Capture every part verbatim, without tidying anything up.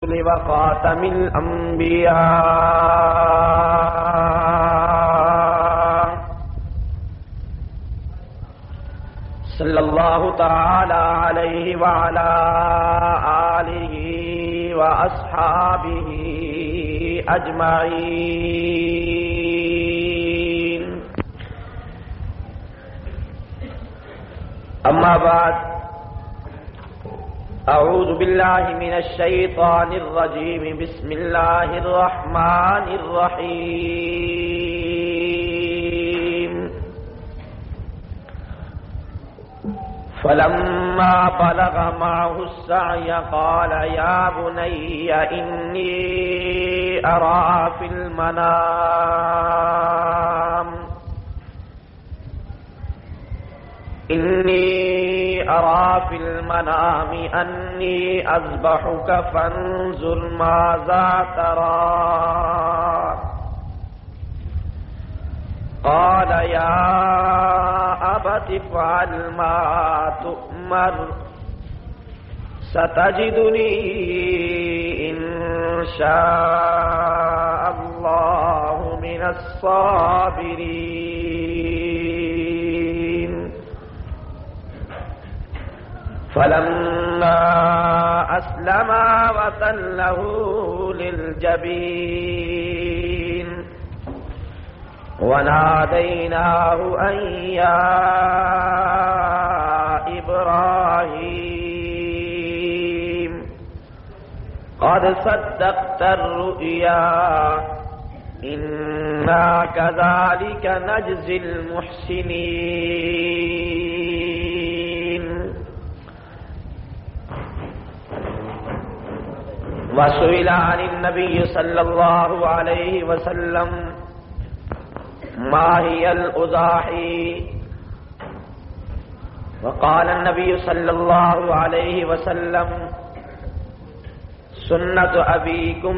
الرسل وخاتم الأنبياء صلی اللہ تعالی علیہ وعلى آلہ وأصحابہ اجمعین. اما بعد، اعوذ باللہ من الشیطان الرجیم. بسم اللہ الرحمن الرحیم. فلما بلغ معه السعي قال يا بني إني أرى في المنام إني أرى في المنام أني أذبحك فانظر ماذا ترى. قال يا أبت افعل ما تؤمر ستجدني إن شاء الله من الصابرين. فلما أسلما وتله للجبين وناديناه أن يا إبراهيم قد صدقت الرؤيا إنا كذلك نجزي المحسنين. وسئل عن النبي صلى الله عليه وسلم ما هي الأضاحي وقال النبي صلى الله عليه وسلم سنة أبيكم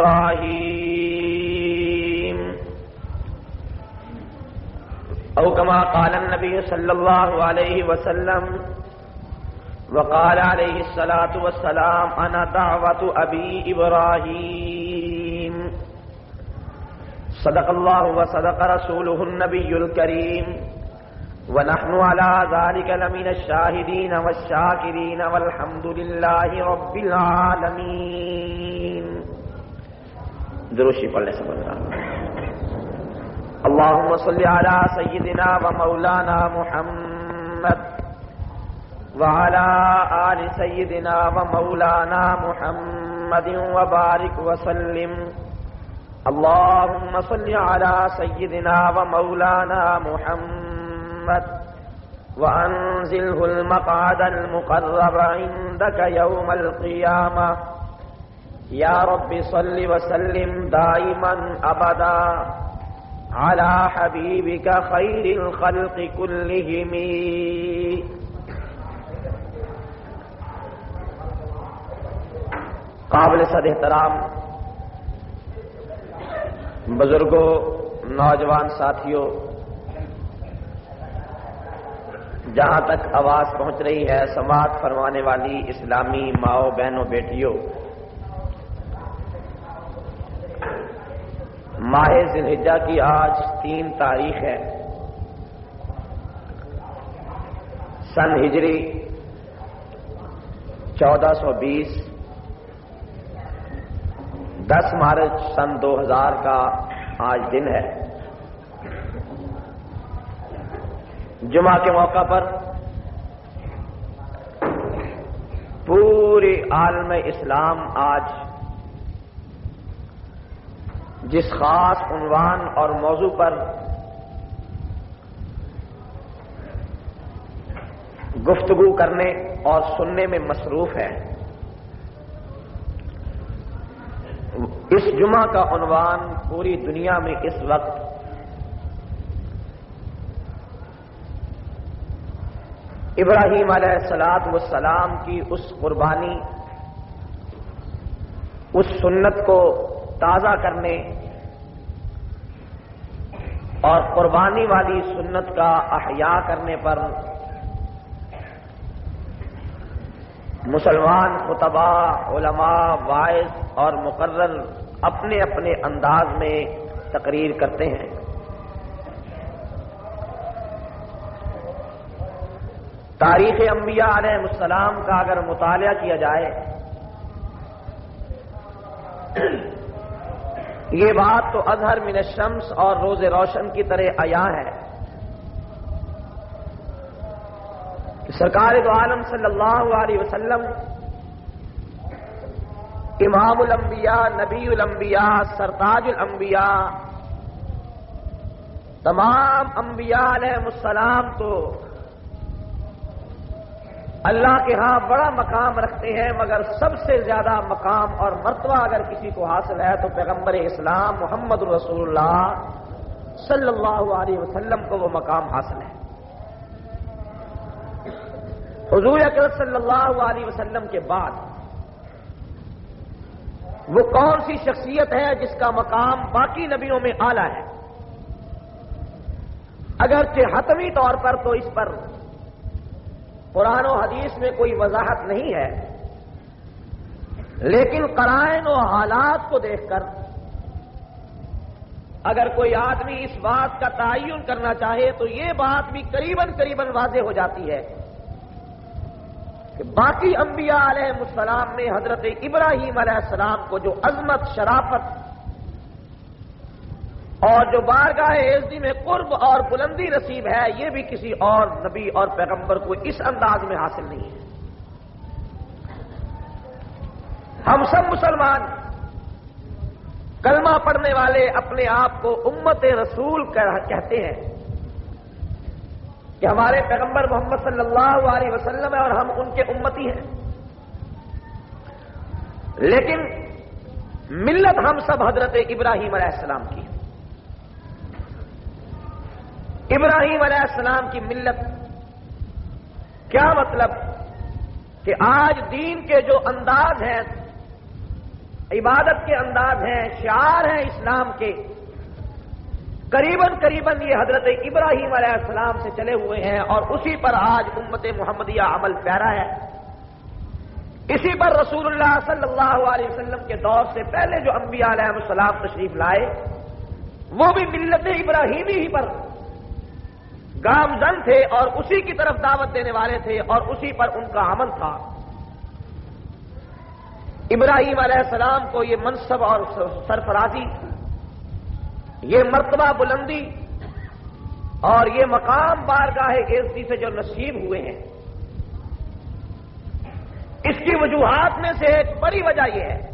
إبراهيم أو كما قال النبي صلى الله عليه وسلم. وقال عليه الصلاة والسلام أنا دعوة أبي إبراهيم. صدق الله وصدق رسوله النبي الكريم ونحن على ذلك لمن الشاهدين والشاكرين والحمد لله رب العالمين. دروشی پڑھ لیں سب. اللهم صل على سيدنا ومولانا محمد وعلى آل سيدنا ومولانا محمد وبارك وسلم. اللهم صل على سيدنا ومولانا محمد وأنزله المقعد المقرب عندك يوم القيامة. يا رب صل وسلم دائما أبدا على حبيبك خير الخلق كلهم. قابل صد احترام بزرگوں، نوجوان ساتھیوں، جہاں تک آواز پہنچ رہی ہے سماعت فرمانے والی اسلامی ماؤں، بہنوں، بیٹیوں، ماہ ذی الحجہ کی آج تین تاریخ ہے. سن ہجری چودہ سو بیس، دس مارچ سن دو ہزار کا آج دن ہے. جمعہ کے موقع پر پورے عالم اسلام آج جس خاص عنوان اور موضوع پر گفتگو کرنے اور سننے میں مصروف ہے، اس جمعہ کا عنوان پوری دنیا میں اس وقت ابراہیم علیہ الصلوۃ والسلام کی اس قربانی، اس سنت کو تازہ کرنے اور قربانی والی سنت کا احیاء کرنے پر مسلمان خطبہ، علماء، واعظ اور مقرر اپنے اپنے انداز میں تقریر کرتے ہیں. تاریخ انبیاء علیہ السلام کا اگر مطالعہ کیا جائے یہ بات تو اظہر من الشمس اور روز روشن کی طرح عیاں ہے کہ سرکار دو عالم صلی اللہ علیہ وسلم امام الانبیاء، نبی الانبیاء، سرتاج الانبیاء، تمام انبیاء علیہ السلام تو اللہ کے ہاں بڑا مقام رکھتے ہیں، مگر سب سے زیادہ مقام اور مرتبہ اگر کسی کو حاصل ہے تو پیغمبر اسلام محمد رسول اللہ صلی اللہ علیہ وسلم کو وہ مقام حاصل ہے. حضور اکرم صلی اللہ علیہ وسلم کے بعد وہ کون سی شخصیت ہے جس کا مقام باقی نبیوں میں اعلیٰ ہے؟ اگرچہ حتمی طور پر تو اس پر قرآن و حدیث میں کوئی وضاحت نہیں ہے، لیکن قرائن و حالات کو دیکھ کر اگر کوئی آدمی اس بات کا تعین کرنا چاہے تو یہ بات بھی قریباً قریباً واضح ہو جاتی ہے کہ باقی انبیاء علیہ السلام میں حضرت ابراہیم علیہ السلام کو جو عظمت، شرافت اور جو بارگاہ عزتی میں قرب اور بلندی نصیب ہے یہ بھی کسی اور نبی اور پیغمبر کو اس انداز میں حاصل نہیں ہے. ہم سب مسلمان کلمہ پڑھنے والے اپنے آپ کو امت رسول کہتے ہیں کہ ہمارے پیغمبر محمد صلی اللہ علیہ وسلم ہے اور ہم ان کے امتی ہیں، لیکن ملت ہم سب حضرت ابراہیم علیہ السلام کی. ابراہیم علیہ السلام کی ملت کیا مطلب کہ آج دین کے جو انداز ہیں، عبادت کے انداز ہیں، شعار ہیں اسلام کے، قریباً قریباً یہ حضرت ابراہیم علیہ السلام سے چلے ہوئے ہیں اور اسی پر آج امت محمدیہ عمل پیرا ہے. اسی پر رسول اللہ صلی اللہ علیہ وسلم کے دور سے پہلے جو انبیاء علیہ السلام تشریف لائے وہ بھی ملت ابراہیمی ہی پر گامزن تھے اور اسی کی طرف دعوت دینے والے تھے اور اسی پر ان کا عمل تھا. ابراہیم علیہ السلام کو یہ منصب اور سرفرازی، یہ مرتبہ بلندی اور یہ مقام بارگاہ عزتی سے جو نصیب ہوئے ہیں، اس کی وجوہات میں سے ایک بڑی وجہ یہ ہے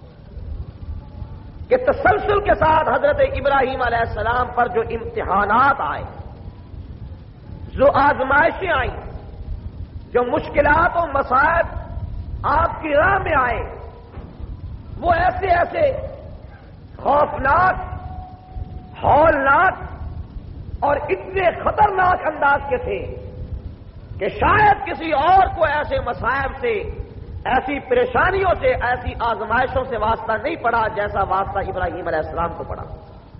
کہ تسلسل کے ساتھ حضرت ابراہیم علیہ السلام پر جو امتحانات آئے، جو آزمائشیں آئیں، جو مشکلات و مصائب آپ کی راہ میں آئے، وہ ایسے ایسے خوفناک، ہولناک اور اتنے خطرناک انداز کے تھے کہ شاید کسی اور کو ایسے مصائب سے، ایسی پریشانیوں سے، ایسی آزمائشوں سے واسطہ نہیں پڑا جیسا واسطہ ابراہیم علیہ السلام کو پڑا.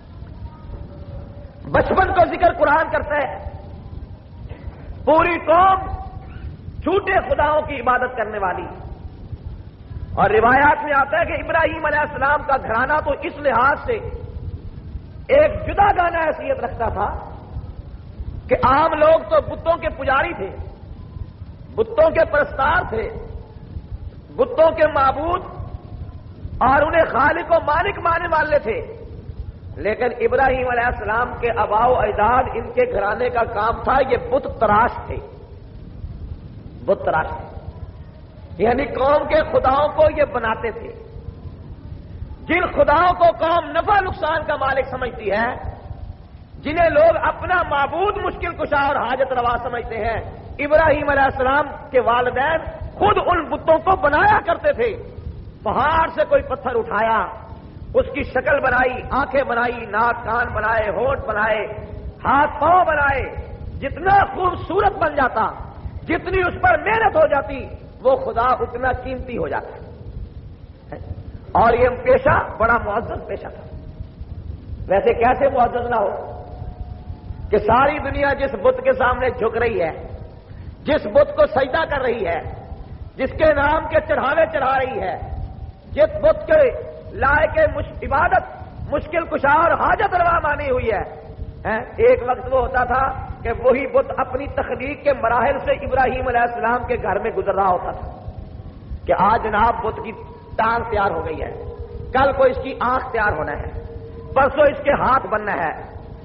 بچپن کو ذکر قرآن کرتا ہے، پوری قوم جھوٹے خداؤں کی عبادت کرنے والی، اور روایات میں آتا ہے کہ ابراہیم علیہ السلام کا گھرانہ تو اس لحاظ سے ایک جدا گانا حیثیت رکھتا تھا کہ عام لوگ تو بتوں کے پجاری تھے، بتوں کے پرستار تھے، بتوں کے معبود اور انہیں خالق و مالک ماننے والے تھے، لیکن ابراہیم علیہ السلام کے آباء و اجداد، ان کے گھرانے کا کام تھا یہ بت تراش تھے، بت تراش تھے، یعنی قوم کے خداؤں کو یہ بناتے تھے. جن خداؤں کو قوم نفع نقصان کا مالک سمجھتی ہے، جنہیں لوگ اپنا معبود مشکل کشا اور حاجت روا سمجھتے ہیں، ابراہیم علیہ السلام کے والدین خود ان بتوں کو بنایا کرتے تھے. پہاڑ سے کوئی پتھر اٹھایا، اس کی شکل بنائی، آنکھیں بنائی، ناک کان بنائے، ہونٹ بنائے، ہاتھ پاؤں بنائے، جتنا خوبصورت بن جاتا، جتنی اس پر محنت ہو جاتی، وہ خدا اتنا قیمتی ہو جاتا. اور یہ پیشہ بڑا معزز پیشہ تھا. ویسے کیسے معزز نہ ہو کہ ساری دنیا جس بت کے سامنے جھک رہی ہے، جس بت کو سجدہ کر رہی ہے، جس کے نام کے چڑھاوے چڑھا رہی ہے، جس بت کے لائق عبادت مشکل کشا اور حاجت روا مانی ہوئی ہے۔ ایک وقت وہ ہوتا تھا کہ وہی بت اپنی تخلیق کے مراحل سے ابراہیم علیہ السلام کے گھر میں گزر رہا ہوتا تھا کہ آج جناب بت کی ٹانگ تیار ہو گئی ہے، کل کو اس کی آنکھ تیار ہونا ہے، پرسوں اس کے ہاتھ بننا ہے۔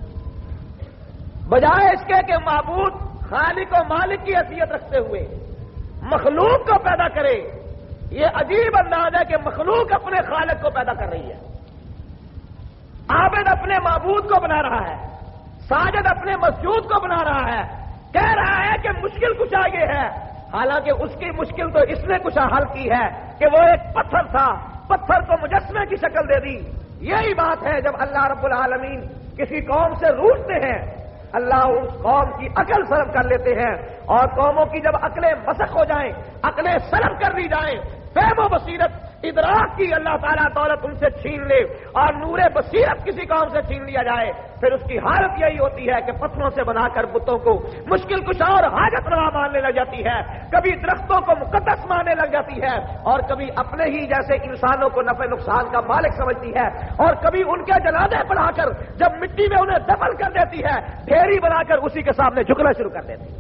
بجائے اس کے کہ معبود خالق و مالک کی حیثیت رکھتے ہوئے مخلوق کو پیدا کرے، یہ عجیب انداز ہے کہ مخلوق اپنے خالق کو پیدا کر رہی ہے۔ عابد اپنے معبود کو بنا رہا ہے، ساجد اپنے مسجود کو بنا رہا ہے، کہہ رہا ہے کہ مشکل کشا یہ ہے، حالانکہ اس کی مشکل تو اس نے کشا حل کی ہے کہ وہ ایک پتھر تھا، پتھر کو مجسمے کی شکل دے دی۔ یہی بات ہے جب اللہ رب العالمین کسی قوم سے روٹتے ہیں، اللہ اس قوم کی عقل سلب کر لیتے ہیں، اور قوموں کی جب عقلیں مسخ ہو جائیں، عقلیں سلب کر دی جائیں، فہم و بصیرت ادراک کی اللہ تعالیٰ دولت ان سے چھین لے اور نور بصیرت کسی قوم سے چھین لیا جائے، پھر اس کی حالت یہی ہوتی ہے کہ پتھروں سے بنا کر بتوں کو مشکل کشا اور حاجت روا ماننے لگ جاتی ہے، کبھی درختوں کو مقدس ماننے لگ جاتی ہے، اور کبھی اپنے ہی جیسے انسانوں کو نفع نقصان کا مالک سمجھتی ہے، اور کبھی ان کے جنازے پڑھا کر جب مٹی میں انہیں دفن کر دیتی ہے، ڈھیری بنا کر اسی کے سامنے جھکنا شروع کر دیتی ہے۔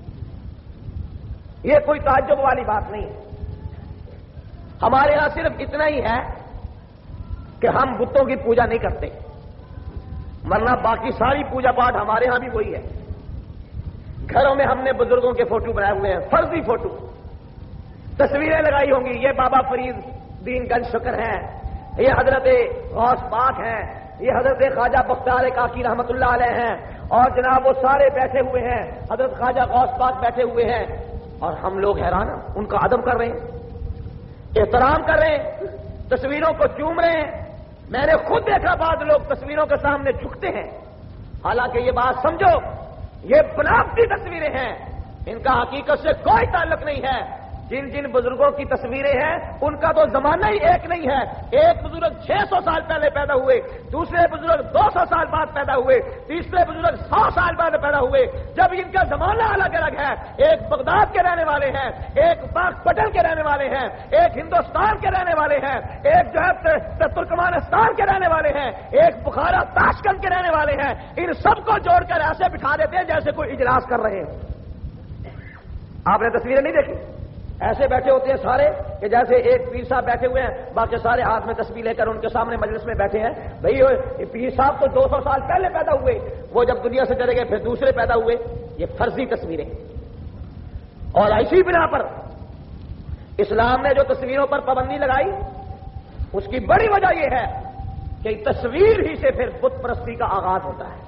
یہ کوئی تعجب والی بات نہیں ہے۔ ہمارے ہاں صرف اتنا ہی ہے کہ ہم بتوں کی پوجا نہیں کرتے، ورنہ باقی ساری پوجا پاٹ ہمارے ہاں بھی وہی ہے۔ گھروں میں ہم نے بزرگوں کے فوٹو بنائے ہوئے ہیں، فرضی فوٹو، تصویریں لگائی ہوں گی، یہ بابا فرید دین گنج شکر ہیں، یہ حضرت غوث پاک ہیں، یہ حضرت خواجہ بختیار کاکی رحمت اللہ علیہ ہیں، اور جناب وہ سارے بیٹھے ہوئے ہیں، حضرت خواجہ غوث پاک بیٹھے ہوئے ہیں، اور ہم لوگ حیران ہیں، ان کا ادب کر رہے ہیں، احترام کر رہے ہیں، تصویروں کو چوم رہے ہیں۔ میں نے خود دیکھا بعض لوگ تصویروں کے سامنے جھکتے ہیں، حالانکہ یہ بات سمجھو یہ بناوٹی تصویریں ہیں، ان کا حقیقت سے کوئی تعلق نہیں ہے۔ جن جن بزرگوں کی تصویریں ہیں ان کا تو زمانہ ہی ایک نہیں ہے، ایک بزرگ چھ سو سال پہلے پیدا ہوئے، دوسرے بزرگ دو سو سال بعد پیدا ہوئے، تیسرے بزرگ سو سال بعد پیدا ہوئے، جب ان کا زمانہ الگ الگ ہے، ایک بغداد کے رہنے والے ہیں، ایک پاک پٹن کے رہنے والے ہیں، ایک ہندوستان کے رہنے والے ہیں، ایک جو ہے ترکمانستان کے رہنے والے ہیں، ایک بخارا تاشکند کے رہنے والے ہیں، ان سب کو جوڑ کر ایسے بٹھا دیتے ہیں جیسے کوئی اجلاس کر رہے ہیں۔ آپ نے تصویریں نہیں دیکھی؟ ایسے بیٹھے ہوتے ہیں سارے کہ جیسے ایک پیر صاحب بیٹھے ہوئے ہیں، باقی سارے ہاتھ میں تسبیح لے کر ان کے سامنے مجلس میں بیٹھے ہیں۔ بھئی یہ پیر صاحب تو دو سو سال پہلے پیدا ہوئے، وہ جب دنیا سے چلے گئے پھر دوسرے پیدا ہوئے۔ یہ فرضی تصویریں، اور اسی بنا پر اسلام نے جو تصویروں پر پابندی لگائی اس کی بڑی وجہ یہ ہے کہ تصویر ہی سے پھر بت پرستی کا آغاز ہوتا ہے۔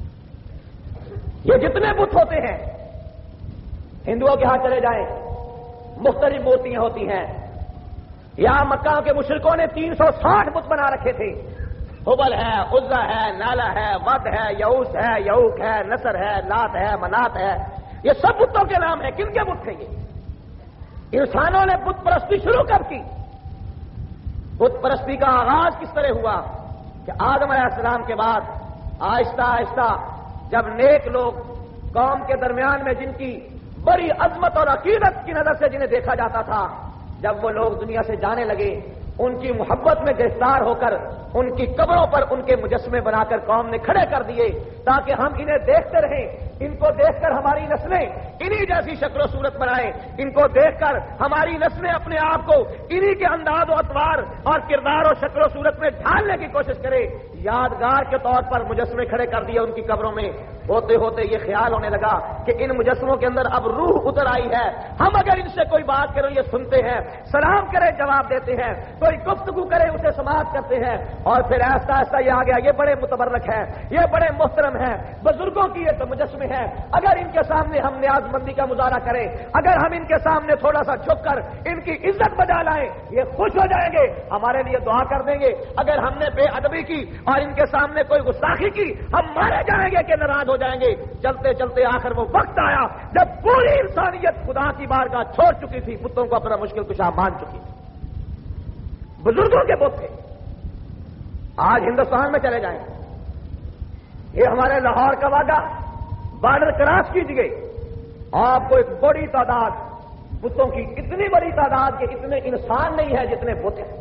یہ جتنے بت ہوتے ہیں ہندوؤں کے ہاں چلے جائیں، مختلف مورتیاں ہوتی ہیں۔ یہاں مکہ کے مشرکوں نے تین سو ساٹھ بت بنا رکھے تھے، حبل ہے، عزا ہے، نالا ہے، ود ہے، یعوس ہے، یعوق ہے، نصر ہے، لات ہے، منات ہے، یہ سب بتوں کے نام ہیں۔ کن کے بت تھے یہ؟ انسانوں نے بت پرستی شروع کب کی؟ بت پرستی کا آغاز کس طرح ہوا کہ آدم علیہ السلام کے بعد آہستہ آہستہ جب نیک لوگ قوم کے درمیان میں جن کی بڑی عظمت اور عقیدت کی نظر سے جنہیں دیکھا جاتا تھا، جب وہ لوگ دنیا سے جانے لگے، ان کی محبت میں گرفتار ہو کر ان کی قبروں پر ان کے مجسمے بنا کر قوم نے کھڑے کر دیے تاکہ ہم انہیں دیکھتے رہیں، ان کو دیکھ کر ہماری نسلیں انہی جیسی شکل و صورت بنائیں، ان کو دیکھ کر ہماری نسلیں اپنے آپ کو انہی کے انداز و اطوار اور کردار و شکل و صورت میں ڈھالنے کی کوشش کرے۔ یادگار کے طور پر مجسمے کھڑے کر دیے ان کی قبروں میں۔ ہوتے ہوتے یہ خیال ہونے لگا کہ ان مجسموں کے اندر اب روح اتر آئی ہے، ہم اگر ان سے کوئی بات کریں یہ سنتے ہیں، سلام کرے جواب دیتے ہیں، کوئی گفتگو کرے اسے سماعت کرتے ہیں، اور پھر ایسا ایسا یہ آ گیا یہ بڑے متبرک ہیں، یہ بڑے محترم ہیں، بزرگوں کی یہ تو مجسمے ہیں، اگر ان کے سامنے ہم نیاز مندی کا مظاہرہ کریں، اگر ہم ان کے سامنے تھوڑا سا جھک کر ان کی عزت بجا لائیں یہ خوش ہو جائیں گے، ہمارے لیے دعا کر دیں گے۔ اگر ہم نے بے ادبی کی اور ان کے سامنے کوئی گستاخی کی ہم مارے جائیں گے کہ ناراض ہو جائیں گے۔ چلتے چلتے آخر وہ وقت آیا جب پوری انسانیت خدا کی بارگاہ چھوڑ چکی تھی، بتوں کو اپنا مشکل کشا مان چکی تھی، بزرگوں کے بت تھے۔ آج ہندوستان میں چلے جائیں، یہ ہمارے لاہور کا وعدہ بارڈر کراس کیجیے، آپ کو ایک بڑی تعداد بتوں کی اتنی بڑی تعداد کے اتنے انسان نہیں ہے جتنے بت ہیں.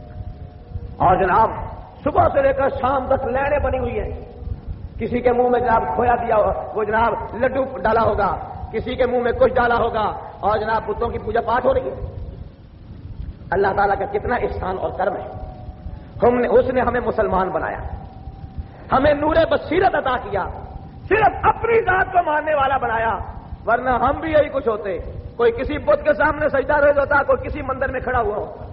اور جناب صبح سے لے کر شام تک لائنیں بنی ہوئی ہیں. کسی کے منہ میں جناب کھویا دیا ہو, وہ جناب لڈو ڈالا ہوگا, کسی کے منہ میں کچھ ڈالا ہوگا, اور جناب بتوں کی پوجا پاٹ ہو رہی ہے. اللہ تعالیٰ کا کتنا احسان اور کرم ہے. ہم نے اس نے ہمیں مسلمان بنایا, ہمیں نور بصیرت عطا کیا, صرف اپنی ذات کو ماننے والا بنایا, ورنہ ہم بھی یہی کچھ ہوتے. کوئی کسی بت کے سامنے سجدہ ریز ہوتا, کوئی کسی مندر میں کھڑا ہوا ہوتا.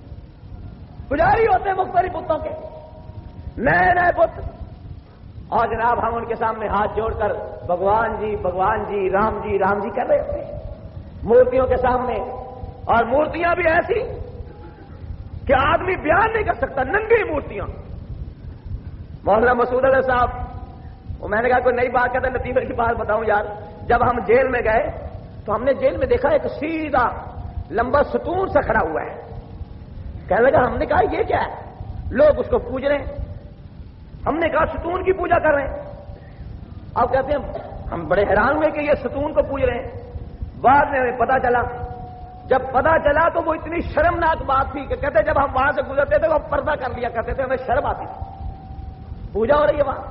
پجاری ہوتے مختلف بتوں کے, نئے نئے بت, اور جناب ہم ان کے سامنے ہاتھ جوڑ کر بھگوان جی بھگوان جی رام جی رام جی کر رہے ہوتے ہیں مورتیوں کے سامنے. اور مورتیاں بھی ایسی کہ آدمی بیان نہیں کر سکتا, ننگی مورتیاں. مولانا مسعود علی صاحب, وہ میں نے کہا کوئی نئی بات کہتے ہیں, لطیفے کی بات بتاؤں یار. جب ہم جیل میں گئے تو ہم نے جیل میں دیکھا ایک سیدھا لمبا ستون سا کھڑا ہوا ہے. کہنے لگا, ہم نے کہا یہ کیا ہے؟ لوگ اس کو پوج رہے ہیں. ہم نے کہا ستون کی پوجا کر رہے ہیں. آپ کہتے ہیں ہم بڑے حیران ہوئے کہ یہ ستون کو پوج رہے ہیں. بعد میں ہمیں پتا چلا, جب پتا چلا تو وہ اتنی شرمناک بات تھی کہ کہتے جب ہم وہاں سے گزرتے تھے وہ پردہ کر لیا کرتے تھے, ہمیں شرم آتی تھی. پوجا ہو رہی ہے وہاں,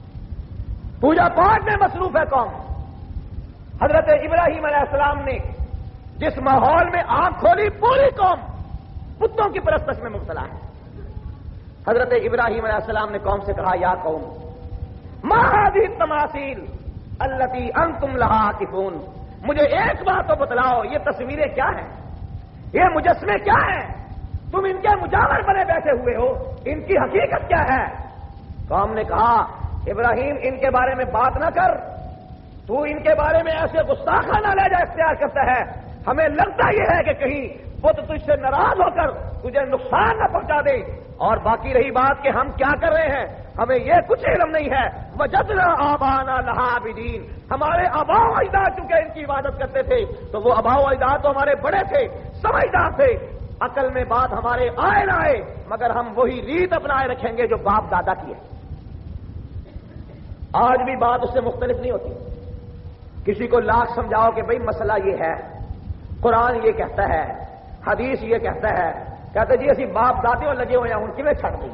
پوجا پاٹ میں مصروف ہے قوم. حضرت ابراہیم علیہ السلام نے جس ماحول میں آنکھ کھولی, پوری قوم بتوں کی پرستش میں مبتلا ہے. حضرت ابراہیم علیہ السلام نے قوم سے کہا, یا قوم ما هذه التماثيل التي انتم لها عاكفون. مجھے ایک بات تو بتلاؤ, یہ تصویریں کیا ہیں, یہ مجسمے کیا ہیں, تم ان کے مجاور بنے بیٹھے ہوئے ہو, ان کی حقیقت کیا ہے؟ قوم نے کہا, ابراہیم ان کے بارے میں بات نہ کر, تو ان کے بارے میں ایسے گستاخانہ لہجہ اختیار کرتا ہے, ہمیں لگتا یہ ہے کہ کہیں وہ تو تجھ سے ناراض ہو کر تجھے نقصان نہ پہنچا دے. اور باقی رہی بات کہ ہم کیا کر رہے ہیں, ہمیں یہ کچھ علم نہیں ہے. وجدنا آبانا لہا عابدین, ہمارے آبا و اجداد چونکہ ان کی عبادت کرتے تھے تو وہ آبا و اجداد تو ہمارے بڑے تھے, سمجھدار تھے, عقل میں بات ہمارے آئے نہ آئے, مگر ہم وہی ریت اپنائے رکھیں گے جو باپ دادا کی ہے. آج بھی بات اس سے مختلف نہیں ہوتی. کسی کو لاکھ سمجھاؤ کہ بھئی مسئلہ یہ ہے, قرآن یہ کہتا ہے, حدیث یہ کہتا ہے, کہتے جی اسی باپ دادے اور لگے ہوئے ہیں, ان کی میں چھڑ گئی.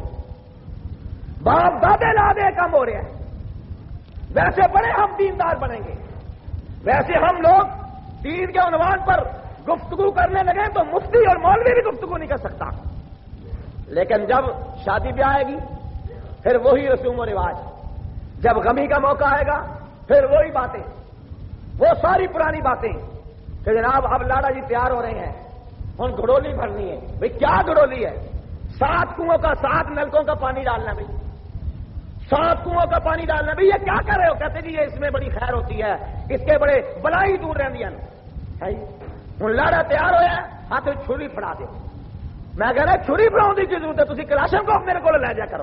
باپ دادے لادے کم ہو رہے ہیں, ویسے بڑے ہم دیندار بنیں گے, ویسے ہم لوگ دین کے عنوان پر گفتگو کرنے لگے تو مفتی اور مولوی بھی گفتگو نہیں کر سکتا. لیکن جب شادی بیاہ آئے گی پھر وہی رسوم و رواج, جب غمی کا موقع آئے گا پھر وہی باتیں, وہ ساری پرانی باتیں کہ جناب اب لاڑا جی تیار ہو رہے ہیں, ان گھڑولی بھرنی ہے. بھئی کیا گھڑولی ہے؟ سات کنووں کا, سات نلکوں کا پانی ڈالنا. بھئی سات کنووں کا پانی ڈالنا, بھئی یہ کیا کر رہے ہو؟ کہتے جی یہ اس میں بڑی خیر ہوتی ہے, اس کے بڑے بلائی دور رہی ہیں. ہوں لاڑا تیار ہوا, ہاتھ چھری پھڑا دو. میں کہہ رہا چھری پڑاؤں کی ضرورت ہے, تھی کلاشن کو میرے کو لے جا کرو.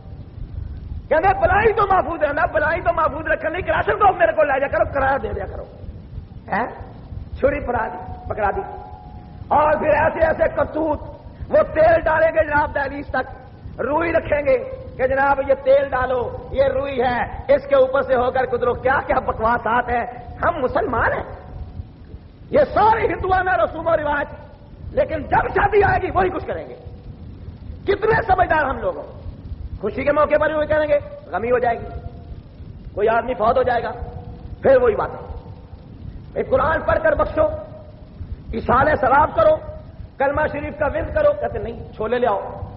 کہتے بلائی تو محفوظ رہنا, بلائی تو محفوظ رکھنے, کلاشن کو میرے کو لے جا کرو, کرایہ دے دیا کرو. چھری پڑا دی, پکڑا دی. اور پھر ایسے ایسے کرتوت, وہ تیل ڈالیں گے جناب دہلیز تک, روئی رکھیں گے کہ جناب یہ تیل ڈالو, یہ روئی ہے, اس کے اوپر سے ہو کر گزرو. کیا کیا بکواسات ہیں. ہم مسلمان ہیں, یہ سارے ہندوانہ رسوم و رواج, لیکن جب شادی آئے گی وہی کچھ کریں گے. کتنے سمجھدار ہم لوگ. خوشی کے موقع پر بھی وہی کریں گے, غمی ہو جائے گی, کوئی آدمی فوت ہو جائے گا, پھر وہی بات ہے. ایک قرآن پڑھ کر بخشو, اصال ثواب کرو, کلمہ شریف کا ورد کرو. کہتے نہیں, چھولے لے آؤ,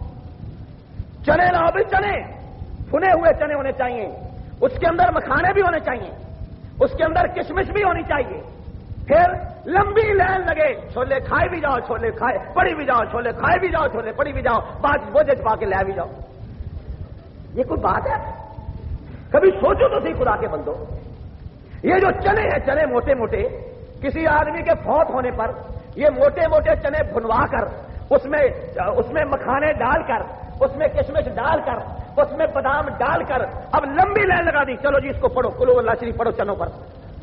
چنے لاؤ. بھی چنے, بھنے ہوئے چنے ہونے چاہیے, اس کے اندر مکھانے بھی ہونے چاہیے, اس کے اندر کشمش بھی ہونی چاہیے. پھر لمبی لائن لگے, چھولے کھائے بھی جاؤ, چھولے کھائے پڑی بھی جاؤ, چھولے کھائے بھی جاؤ, چھولے پڑی بھی جاؤ, بعد بوجھ پا کے لے بھی جاؤ. یہ کوئی بات ہے؟ کبھی سوچو تو صحیح خدا کے بندو. یہ جو چنے ہیں, چنے موٹے موٹے, کسی آدمی کے فوت ہونے پر یہ موٹے موٹے چنے بھنوا کر, اس میں اس میں مکھانے ڈال کر, اس میں کشمش ڈال کر, اس میں بادام ڈال کر, اب لمبی لائن لگا دی. چلو جی اس کو پڑھو, کلو اللہ شریف پڑھو چنوں پر.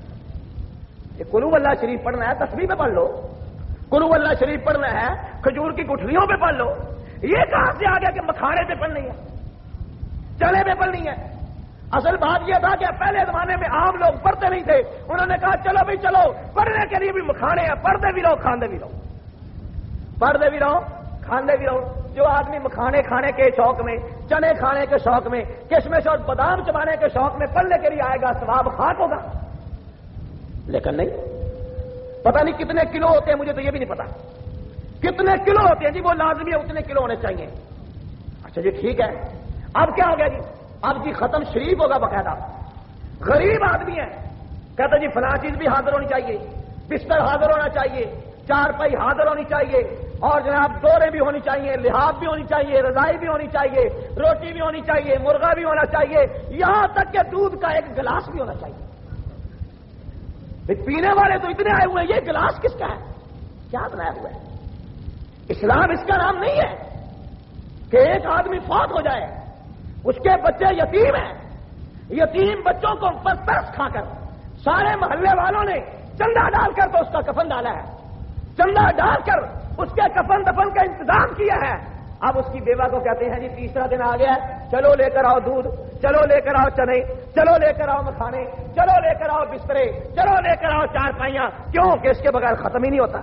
یہ کلو اللہ شریف پڑھنا ہے, تسبیح پہ پڑھ لو. کلو اللہ شریف پڑھنا ہے, کھجور کی گٹھلیوں پہ پڑھ لو. یہ کہاں سے آ گیا کہ مکھانے پہ پڑھنی ہے, چنے پہ پڑھنی ہے؟ اصل بات یہ تھا کہ پہلے زمانے میں عام لوگ پڑھتے نہیں تھے، انہوں نے کہا چلو بھائی چلو پڑھنے کے لیے بھی مکھانے ہیں، پڑھتے بھی رہو کھاندے بھی رہو، پڑھتے بھی رہو کھاندے بھی رہو۔ جو آدمی مکھانے کھانے کے شوق میں، چنے کھانے کے شوق میں، کشمش اور بادام چبانے کے شوق میں پڑھنے کے لیے آئے گا، ثواب خاک ہوگا۔ لیکن نہیں، پتہ نہیں کتنے کلو ہوتے ہیں، مجھے تو یہ بھی نہیں پتا کتنے کلو ہوتے ہیں جی، وہ لازمی ہے اتنے کلو ہونے چاہیے۔ اچھا جی ٹھیک ہے، اب کیا ہو گیا جی؟ اب جی ختم شریف ہوگا باقاعدہ، غریب آدمی ہے، کہتا جی فلاں چیز بھی حاضر ہونی چاہیے، بستر حاضر ہونا چاہیے، چار پائی حاضر ہونی چاہیے، اور جناب دورے بھی ہونی چاہیے، لحاف بھی ہونی چاہیے، رضائی بھی ہونی چاہیے، روٹی بھی ہونی چاہیے، مرغا بھی ہونا چاہیے، یہاں تک کہ دودھ کا ایک گلاس بھی ہونا چاہیے۔ پینے والے تو اتنے آئے ہوئے ہیں، یہ گلاس کس کا ہے؟ کیا بنایا ہوا ہے؟ اسلام اس کا نام نہیں ہے کہ ایک آدمی فوت ہو جائے، اس کے بچے یتیم ہیں، یتیم بچوں کو پر ترس کھا کر سارے محلے والوں نے چندہ ڈال کر تو اس کا کفن ڈالا ہے، چندہ ڈال کر اس کے کفن دفن کا انتظام کیا ہے۔ اب اس کی بیوہ کو کہتے ہیں جی تیسرا دن آ گیا ہے، چلو لے کر آؤ دودھ، چلو لے کر آؤ چنے، چلو لے کر آؤ مکھانے، چلو لے کر آؤ بسترے، چلو لے کر آؤ چار پائیاں، کیوں کہ اس کے بغیر ختم ہی نہیں ہوتا۔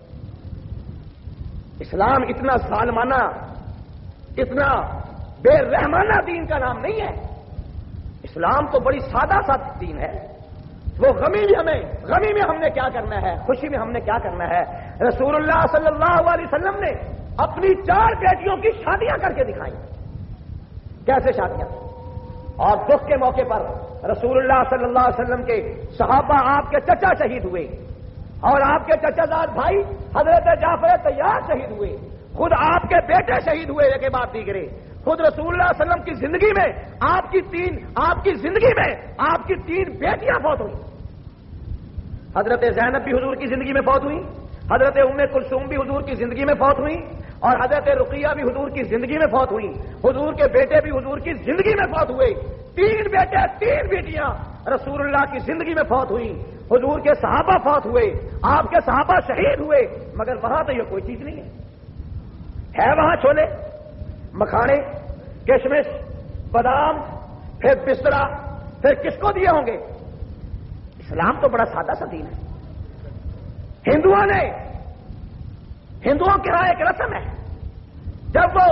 اسلام اتنا ظالمانہ، اتنا بے رحمانہ دین کا نام نہیں ہے۔ اسلام تو بڑی سادہ سادہ دین ہے۔ وہ غمی میں ہمیں غمی میں ہم نے کیا کرنا ہے، خوشی میں ہم نے کیا کرنا ہے۔ رسول اللہ صلی اللہ علیہ وسلم نے اپنی چار بیٹیوں کی شادیاں کر کے دکھائی، کیسے شادیاں، اور دکھ کے موقع پر رسول اللہ صلی اللہ علیہ وسلم کے صحابہ آپ کے چچا شہید ہوئے، اور آپ کے چچا دار بھائی حضرت جعفر طیار شہید ہوئے، خود آپ کے بیٹے شہید ہوئے، ایک بات دیگرے، خود رسول اللہ صلی اللہ علیہ وسلم کی زندگی میں آپ کی تین آپ کی زندگی میں آپ کی تین بیٹیاں فوت ہوئی۔ حضرت زینب بھی حضور کی زندگی میں فوت ہوئی، حضرت ام کلثوم بھی حضور کی زندگی میں فوت ہوئی، اور حضرت رقیہ بھی حضور کی زندگی میں فوت ہوئی، حضور کے بیٹے بھی حضور کی زندگی میں فوت ہوئے، تین بیٹے تین بیٹیاں رسول اللہ کی زندگی میں فوت ہوئی، حضور کے صحابہ فوت ہوئے، آپ کے صحابہ شہید ہوئے، مگر وہاں تو یہ کوئی چیز نہیں ہے۔ ہے وہاں چھولے، مکھانے، کشمش، بادام، پھر بسترا، پھر کس کو دیے ہوں گے؟ اسلام تو بڑا سادہ سا دین ہے۔ ہندوؤں نے ہندوؤں کے یہاں ایک رسم ہے، جب وہ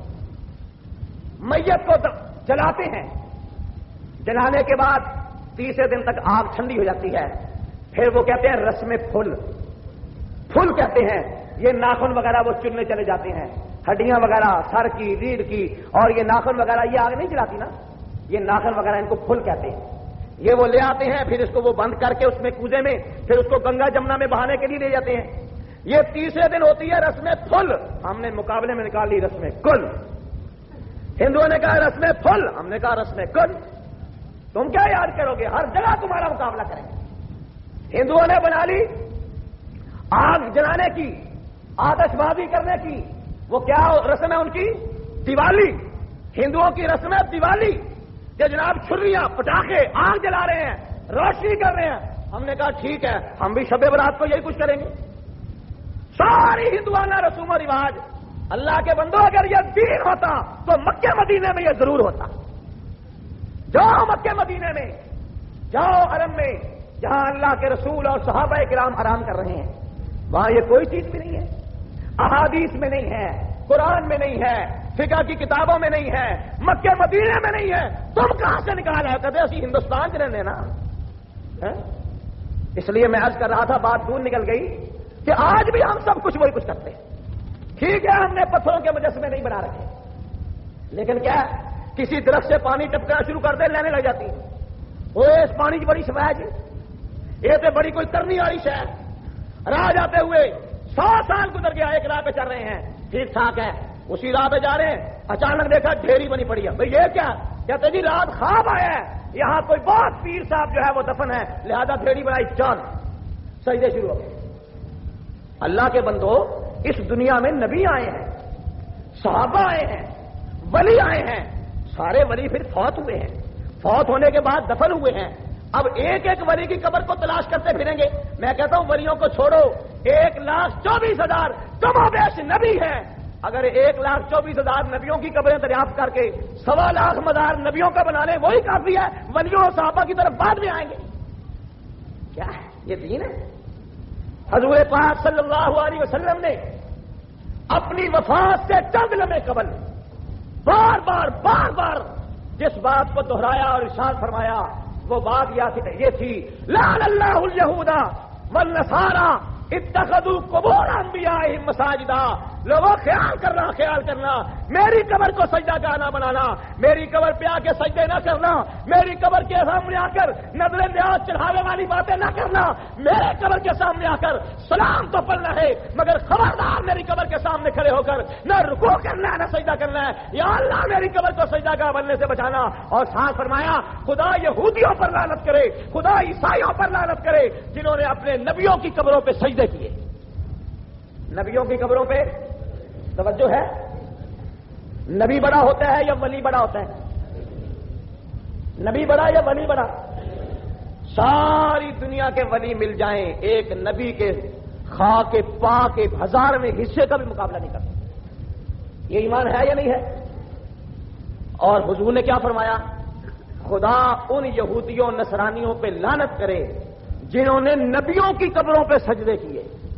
میت کو جلاتے ہیں، جلانے کے بعد تیسرے دن تک آگ ٹھنڈی ہو جاتی ہے، پھر وہ کہتے ہیں رسم پھل، پھل کہتے ہیں، یہ ناخن وغیرہ وہ چننے چلے جاتے ہیں، ہڈیاں وغیرہ سر کی، ریڑھ کی، اور یہ ناخن وغیرہ، یہ آگ نہیں جلاتی نا، یہ ناخن وغیرہ ان کو پھل کہتے ہیں، یہ وہ لے آتے ہیں، پھر اس کو وہ بند کر کے اس میں کوزے میں، پھر اس کو گنگا جمنا میں بہانے کے لیے لے جاتے ہیں۔ یہ تیسرے دن ہوتی ہے رسم پھل، ہم نے مقابلے میں نکال لی رسم کل۔ ہندوؤں نے کہا رسم پھل، ہم نے کہا رسم کل۔ تم کیا یاد کرو گے؟ ہر جگہ تمہارا مقابلہ کریں گے۔ ہندوؤں نے بنا لی آگ جلانے کی، آتش بازی کرنے کی، وہ کیا رسم ہے ان کی؟ دیوالی۔ ہندوؤں کی رسم ہے دیوالی، کہ جناب چھریاں، پٹاخے، آگ جلا رہے ہیں، روشنی کر رہے ہیں۔ ہم نے کہا ٹھیک ہے، ہم بھی شب برات کو یہی کچھ کریں گے۔ ساری ہندوانہ رسوم و رواج، اللہ کے بندوں اگر یہ دین ہوتا تو مکے مدینے میں یہ ضرور ہوتا۔ جاؤ مکے مدینے میں، جاؤ حرم میں، جہاں اللہ کے رسول اور صحابہ کرام آرام کر رہے ہیں، وہاں یہ کوئی چیز بھی نہیں ہے، احادیث میں نہیں ہے، قرآن میں نہیں ہے، فقہ کی کتابوں میں نہیں ہے، مکے مدینے میں نہیں ہے۔ تم کہاں سے نکالا ہے؟ کہتے اسی ہندوستان کے رہنے نا۔ اس لیے میں عرض کر رہا تھا، بات دور نکل گئی کہ آج بھی ہم سب کچھ وہی کچھ کرتے ہیں۔ ٹھیک ہے، ہم نے پتھروں کے مجسمے نہیں بنا رکھے، لیکن کیا کسی درخت سے پانی ٹپکنا شروع کر دے، لینے لگ جاتی ہے، وہ اس پانی کی بڑی شفا جی، یہ تو بڑی کوئی کرنی والی شہر۔ راہ جاتے ہوئے سو سال گزر گیا، ایک راہ پہ چل رہے ہیں، ٹھیک ٹھاک ہے، اسی راہ پہ جا رہے ہیں، اچانک دیکھا ڈھیری بنی پڑی ہے۔ بھئی یہ کیا؟ کہتے جی رات خواب آیا ہے، یہاں کوئی بہت پیر صاحب جو ہے وہ دفن ہے، لہذا ڈھیری بنائی، چل سجدے شروع ہو گئے۔ اللہ کے بندو، اس دنیا میں نبی آئے ہیں، صحابہ آئے ہیں، ولی آئے ہیں، سارے ولی پھر فوت ہوئے ہیں، فوت ہونے کے بعد دفن ہوئے ہیں۔ اب ایک ایک ولی کی قبر کو تلاش کرتے پھریں گے؟ میں کہتا ہوں ولیوں کو چھوڑو، ایک لاکھ چوبیس ہزار کم و بیش نبی ہیں، اگر ایک لاکھ چوبیس ہزار نبیوں کی قبریں دریافت کر کے سوا لاکھ مزار نبیوں کا بنا لیں وہی کافی ہے، ولیوں اور صحابہ کی طرف بعد میں آئیں گے. کیا ہے یہ دین ہے؟ حضور پاک صلی اللہ علیہ وسلم نے اپنی وفات سے چند لمحے قبل بار بار بار بار جس بات کو دہرایا اور ارشاد فرمایا وہ بات یہ تھی، لعن اللہ الیہود والنصارى اتخذوا قبور انبیائہم مساجدا. لوگوں خیال کرنا خیال کرنا میری قبر کو سجدہ گاہ نہ بنانا، میری قبر پہ آ کے سجدے نہ کرنا، میری قبر کے سامنے آ کر نظر نیاز چڑھانے والی باتیں نہ کرنا، میرے قبر کے سامنے آ کر سلام تو پڑھنا ہے مگر خبردار میری قبر کے سامنے کھڑے ہو کر نہ رکوع کرنا ہے نہ سجدہ کرنا ہے. یا اللہ میری قبر کو سجدہ گاہ بننے سے بچانا. اور ساتھ فرمایا خدا یہودیوں پر لعنت کرے، خدا عیسائیوں پر لعنت کرے جنہوں نے اپنے نبیوں کی قبروں پہ سجدے کیے. نبیوں کی قبروں پہ توجہ ہے؟ نبی بڑا ہوتا ہے یا ولی بڑا ہوتا ہے؟ نبی بڑا یا ولی بڑا؟ ساری دنیا کے ولی مل جائیں ایک نبی کے خاک پا کے ہزارویں حصے کا بھی مقابلہ نہیں کرتے. یہ ایمان ہے یا نہیں ہے؟ اور حضور نے کیا فرمایا؟ خدا ان یہودیوں نصرانیوں پہ لعنت کرے جنہوں نے نبیوں کی قبروں پہ سجدے کیے.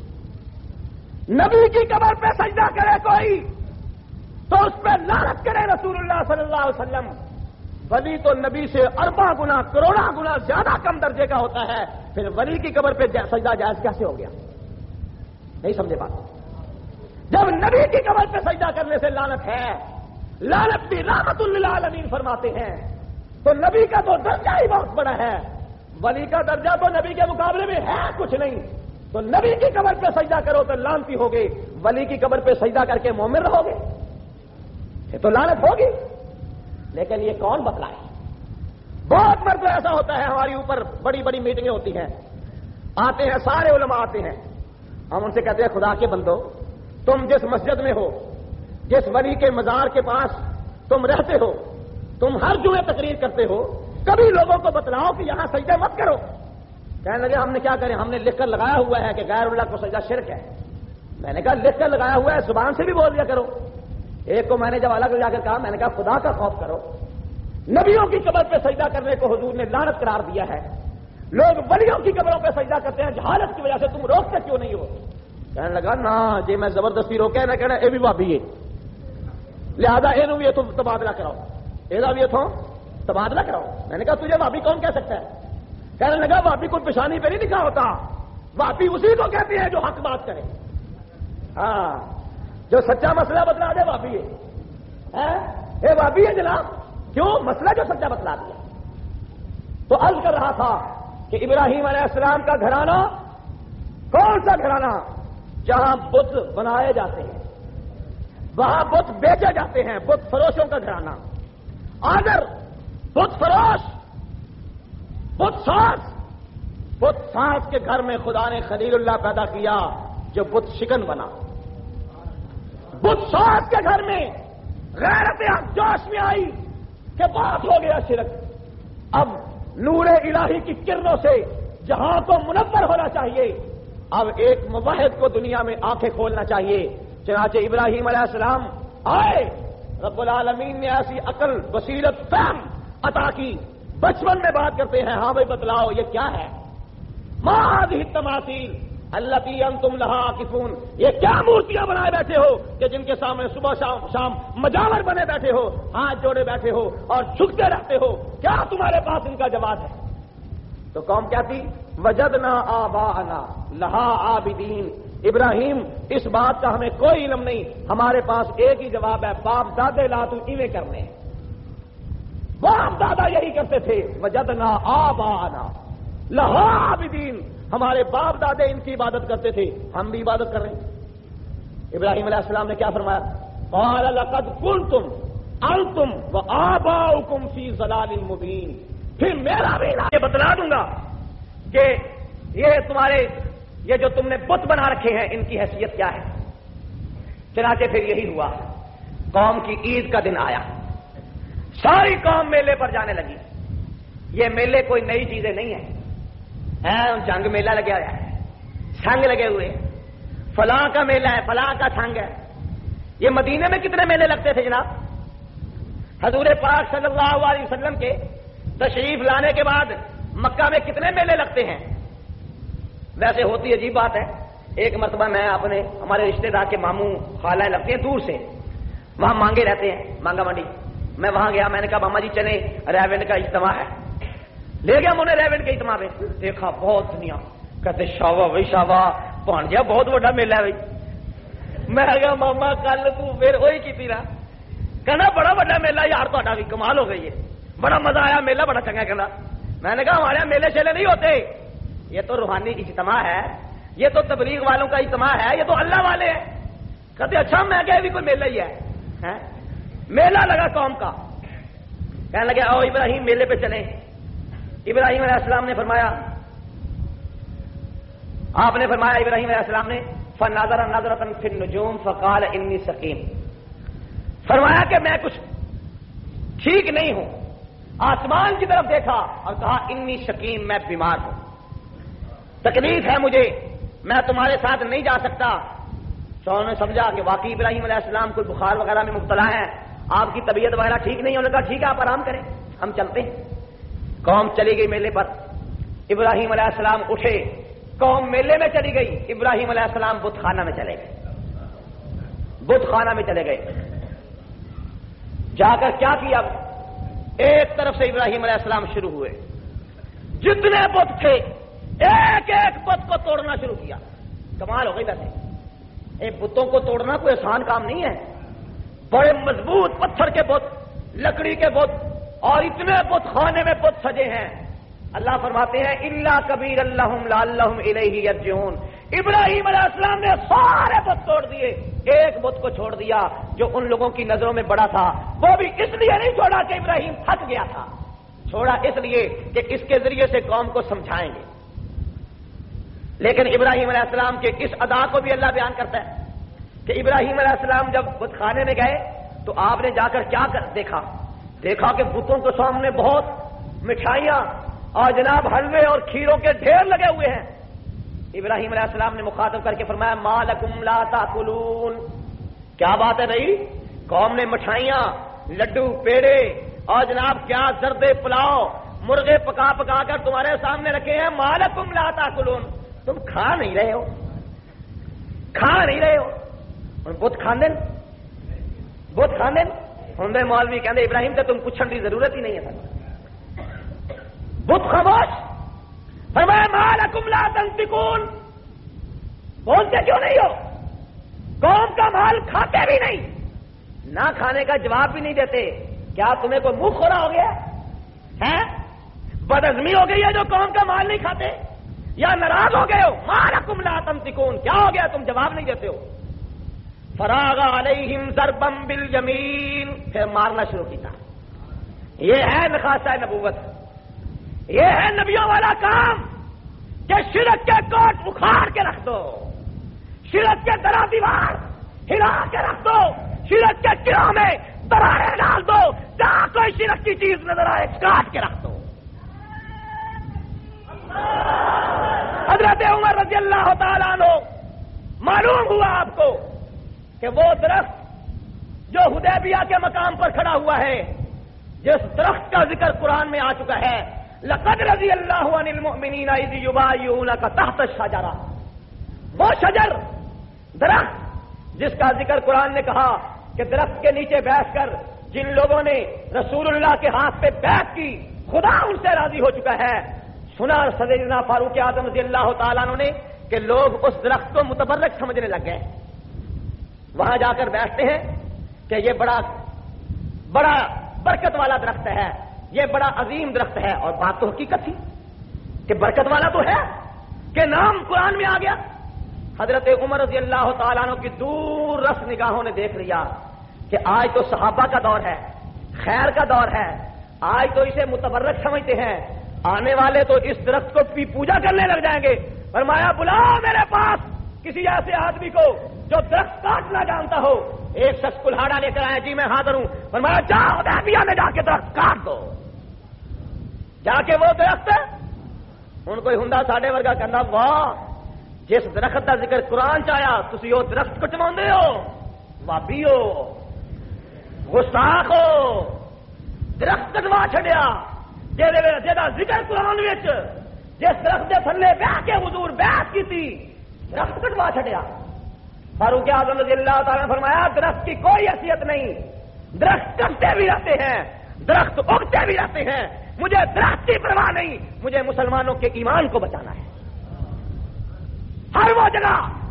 نبی کی قبر پہ سجدہ کرے کوئی تو اس پہ لعنت کرے رسول اللہ صلی اللہ علیہ وسلم. ولی تو نبی سے اربع گنا کروڑا گنا زیادہ کم درجے کا ہوتا ہے، پھر ولی کی قبر پہ سجدہ جائز کیسے ہو گیا؟ نہیں سمجھے بات؟ جب نبی کی قبر پہ سجدہ کرنے سے لعنت ہے، لعنت بھی رحمت للعالمین فرماتے ہیں، تو نبی کا تو درجہ ہی بہت بڑا ہے، ولی کا درجہ تو نبی کے مقابلے میں ہے کچھ نہیں. تو نبی کی قبر پہ سجدہ کرو تو لعنتی ہوگے، ولی کی قبر پہ سجدہ کر کے مومن رہو گے یہ تو لعنت ہوگی. لیکن یہ کون بتلائے؟ بہت مرتبہ ایسا ہوتا ہے ہماری اوپر بڑی بڑی میٹنگیں ہوتی ہیں، آتے ہیں سارے علماء آتے ہیں، ہم ان سے کہتے ہیں خدا کے بندو تم جس مسجد میں ہو، جس ولی کے مزار کے پاس تم رہتے ہو، تم ہر جمعے تقریر کرتے ہو، کبھی لوگوں کو بتلاؤ کہ یہاں سجدہ مت کرو. کہنے لگے ہم نے کیا کریں، ہم نے لکھ کر لگایا ہوا ہے کہ غیر اللہ کو سجدہ شرک ہے. میں نے کہا لکھ کر لگایا ہوا ہے زبان سے بھی بول دیا کرو. ایک کو میں نے جب الگ جا کر کہا میں نے کہا خدا کا خوف کرو، نبیوں کی قبر پہ سجدہ کرنے کو حضور نے لعنت قرار دیا ہے، لوگ ولیوں کی قبروں پہ سجدہ کرتے ہیں، جہالت کی وجہ سے تم روکتے کیوں نہیں ہو؟ کہنے لگا نا جی میں زبردستی روکے نہ کہنا اے بھی بھابی ہے لہذا یہ بھی تم تبادلہ کراؤ، یہ بھی اتوں تبادلہ کراؤ. میں نے کہا تجھے بھابی کون کہہ سکتا ہے؟ کہنے لگا بھابی کوئی پیشانی پہ نہیں لکھا ہوتا، بھابی اسی کو کہتے ہیں جو حق بات کرے. ہاں جو سچا مسئلہ بتلا دے بھابی ہے، اے بھابی ہے جناب، کیوں؟ مسئلہ جو سچا بتلا دیا. تو عرض کر رہا تھا کہ ابراہیم علیہ السلام کا گھرانہ کون سا گھرانہ؟ جہاں بت بنائے جاتے ہیں وہاں بت بیچے جاتے ہیں، بت فروشوں کا گھرانہ. اگر بت فروش بت ساز بت ساز کے گھر میں خدا نے خلیل اللہ پیدا کیا جو بت شکن بنا. بت ساز کے گھر میں غیرت جوش میں آئی کہ بات ہو گیا شرک. اب نور الہی کی کرنوں سے جہاں کو منور ہونا چاہیے، اب ایک موحد کو دنیا میں آنکھیں کھولنا چاہیے. چنانچہ ابراہیم علیہ السلام آئے، رب العالمین نے ایسی عقل بصیرت فہم عطا کی، بچپن میں بات کرتے ہیں ہاں بھائی بتلاؤ یہ کیا ہے؟ ما هذه التماثيل التي انتم لها عاكفون، یہ کیا مورتیاں بنائے بیٹھے ہو کہ جن کے سامنے صبح شام شام مجاور بنے بیٹھے ہو، ہاتھ جوڑے بیٹھے ہو اور جھکتے رہتے ہو، کیا تمہارے پاس ان کا جواب ہے؟ تو قوم کیا تھی؟ وجدنا آباءنا لها عابدین. ابراہیم اس بات کا ہمیں کوئی علم نہیں، ہمارے پاس ایک ہی جواب ہے، باپ دادے لا تو ایویں کرنے. باپ دادا یہی کرتے تھے، وجدنا آباءنا لها عابدین، ہمارے باپ دادے ان کی عبادت کرتے تھے، ہم بھی عبادت کر رہے ہیں. ابراہیم علیہ السلام نے کیا فرمایا؟ قال لقد كنتم انتم وآباؤكم في ضلال مبين. پھر میرا بھی یہ بتلا دوں گا کہ یہ تمہارے یہ جو تم نے بت بنا رکھے ہیں ان کی حیثیت کیا ہے. چنانچہ پھر یہی ہوا، قوم کی عید کا دن آیا، ساری قوم میلے پر جانے لگی. یہ میلے کوئی نئی چیزیں نہیں ہیں، جنگ میلہ لگا ہوا ہے، چھنگ لگے ہوئے، فلاں کا میلہ ہے، فلاں کا چھنگ ہے. یہ مدینے میں کتنے میلے لگتے تھے جناب؟ حضور پاک صلی اللہ علیہ وسلم کے تشریف لانے کے بعد مکہ میں کتنے میلے لگتے ہیں؟ ویسے ہوتی عجیب بات ہے، ایک مرتبہ میں اپنے ہمارے رشتہ دار کے ماموں خالہ لگتے ہیں دور سے، وہاں مانگے رہتے ہیں مانگا منڈی، میں وہاں گیا، میں نے کہا ماما جی چلے ریونڈ کا اجتماع ہے، لے گیا مجھے ریونڈ کے اجتماع میں، دیکھا بہت دنیا، کہتے شاوا بھائی شاوا پانڈیا بہت بڑا میلہ ہے بھائی۔ میں کہا ماما کل تو پھر وہی کی رہا، کہنا بڑا بڑا میلہ یار تو بھی کمال ہو گئی ہے، بڑا مزہ آیا، میلہ بڑا چنگا کہنا۔ میں نے کہا ہمارے یہاں میلے شیلے نہیں ہوتے، یہ تو روحانی اجتماع ہے، یہ تو تبلیغ والوں کا اجتماع ہے، یہ تو اللہ والے ہیں۔ کہتے اچھا میں کہا بھی کوئی میلہ ہی ہے، میلہ لگا قوم کا۔ کہنے لگے آؤ ابراہیم میلے پہ چلیں۔ ابراہیم علیہ السلام نے فرمایا، آپ نے فرمایا ابراہیم علیہ السلام نے فناظر نظرۃ فی النجوم فقال انی سقیم، فرمایا کہ میں کچھ ٹھیک نہیں ہوں، آسمان کی طرف دیکھا اور کہا انی سقیم، میں بیمار ہوں، تکلیف ہے مجھے، میں تمہارے ساتھ نہیں جا سکتا۔ تو انہوں نے سمجھا کہ واقعی ابراہیم علیہ السلام کوئی بخار وغیرہ میں مبتلا ہے، آپ کی طبیعت وغیرہ ٹھیک نہیں ہے۔ انہوں نے کہا ٹھیک ہے آپ آرام کریں، ہم چلتے ہیں۔ قوم چلی گئی میلے پر، ابراہیم علیہ السلام اٹھے، قوم میلے میں چلی گئی، ابراہیم علیہ السلام بت خانہ میں چلے گئے، بت خانہ میں چلے گئے۔ جا کر کیا کیا؟ ایک طرف سے ابراہیم علیہ السلام شروع ہوئے، جتنے بت تھے ایک ایک بت کو توڑنا شروع کیا۔ کمال ہو گئی ویسے، ایک بتوں کو توڑنا کوئی آسان کام نہیں ہے، بڑے مضبوط پتھر کے بت، لکڑی کے بت، اور اتنے بت خانے میں بت سجے ہیں۔ اللہ فرماتے ہیں الا کبیر اللہم لعلہم الیہ یرجعون، ابراہیم علیہ السلام نے سارے بت توڑ دیے، ایک بت کو چھوڑ دیا جو ان لوگوں کی نظروں میں بڑا تھا، وہ بھی اس لیے نہیں چھوڑا کہ ابراہیم تھک گیا تھا، چھوڑا اس لیے کہ اس کے ذریعے سے قوم کو سمجھائیں گے۔ لیکن ابراہیم علیہ السلام کے اس ادا کو بھی اللہ بیان کرتا ہے کہ ابراہیم علیہ السلام جب بت خانے میں گئے تو آپ نے جا کر کیا کر دیکھا دیکھا کہ بتوں کے سامنے بہت مٹھائیاں اور جناب حلوے اور کھیروں کے ڈھیر لگے ہوئے ہیں۔ ابراہیم علیہ السلام نے مخاطب کر کے فرمایا ما لکم لا تاکلون، کیا بات ہے بھائی، قوم نے مٹھائیاں، لڈو، پیڑے اور جناب کیا زردے پلاؤ، مرغے پکا پکا کر تمہارے سامنے رکھے ہیں، ما لکم لا تاکلون، تم کھا نہیں رہے ہو، کھا نہیں رہے ہو۔ اور بت کھاندے بت کھاندے ہوں مولوی کہتے ابراہیم تو تم پوچھنے کی ضرورت ہی نہیں ہے، بت خاموش۔ فرمایا ما لکم لا تنطقون، بولتے کیوں نہیں ہو؟ قوم کا مال کھاتے بھی نہیں، نہ کھانے کا جواب بھی نہیں دیتے، کیا تمہیں کوئی منہ کھوڑا ہو گیا ہے؟ بدعزمی ہو گئی ہے جو قوم کا مال نہیں کھاتے، یا ناراض ہو گئے ہو؟ ما لکم لا تنطقون، کیا ہو گیا تم جواب نہیں دیتے ہو؟ فراغ علیہم ضربا بالیمین، پھر مارنا شروع کیا۔ یہ ہے نخاسہ نبوت، یہ ہے نبیوں والا کام کہ شرک کے کوٹ اکھاڑ کے رکھ دو، شرک کے درا دیوار ہلا کے رکھ دو، شرک کے قلعوں میں دراریں ڈال دو، جہاں کوئی شرک کی چیز نظر آئے کاٹ کے رکھ دو۔ حضرت عمر رضی اللہ تعالیٰ عنہ معلوم ہوا آپ کو کہ وہ درخت جو حدیبیہ کے مقام پر کھڑا ہوا ہے، جس درخت کا ذکر قرآن میں آ چکا ہے لقد رضی اللہ عن المؤمنین اذ یبایعونک تحت الشجرہ، وہ شجر درخت جس کا ذکر قرآن نے کہا کہ درخت کے نیچے بیٹھ کر جن لوگوں نے رسول اللہ کے ہاتھ پہ بیعت کی خدا ان سے راضی ہو چکا ہے۔ سنا سیدنا فاروق اعظم رضی اللہ تعالیٰ عنہ نے کہ لوگ اس درخت کو متبرک سمجھنے لگ گئے، وہاں جا کر بیٹھتے ہیں کہ یہ بڑا بڑا برکت والا درخت ہے، یہ بڑا عظیم درخت ہے، اور بات تو حقیقت تھی کہ برکت والا تو ہے کہ نام قرآن میں آ گیا۔ حضرت عمر رضی اللہ تعالیٰ عنہ کی دور رس نگاہوں نے دیکھ لیا کہ آج تو صحابہ کا دور ہے، خیر کا دور ہے، آج تو اسے متبرک سمجھتے ہیں، آنے والے تو اس درخت کو بھی پوجا کرنے لگ جائیں گے۔ فرمایا بلاؤ میرے پاس کسی ایسے آدمی کو جو درخت کاٹنا جانتا ہو۔ ایک شخص کلہاڑا لے کر آیا، جی میں حاضر ہوں۔ فرمایا جاؤ حدیبیہ میں جا کے درخت کاٹ دو، جا کے وہ درخت ان کوئی ہوں ساڈے ورگا کہنا واہ جس درخت کا ذکر قرآن چ آیا تسی وہ درخت کٹوا ہو، وابیو گستاخو درخت کٹوا چھڑیا جہاں ذکر قرآن وچ جس درخت کے تھلے بیٹھ کے حضور بیعت کی تھی درخت کٹوا چھڑیا. فاروق اعظم رضی اللہ تعالیٰ نے فرمایا درخت کی کوئی حیثیت نہیں, درخت کٹتے بھی رہتے ہیں, درخت اگتے بھی رہتے ہیں, مجھے درخت کی پرواہ نہیں, مجھے مسلمانوں کے ایمان کو بچانا ہے. ہر وہ جگہ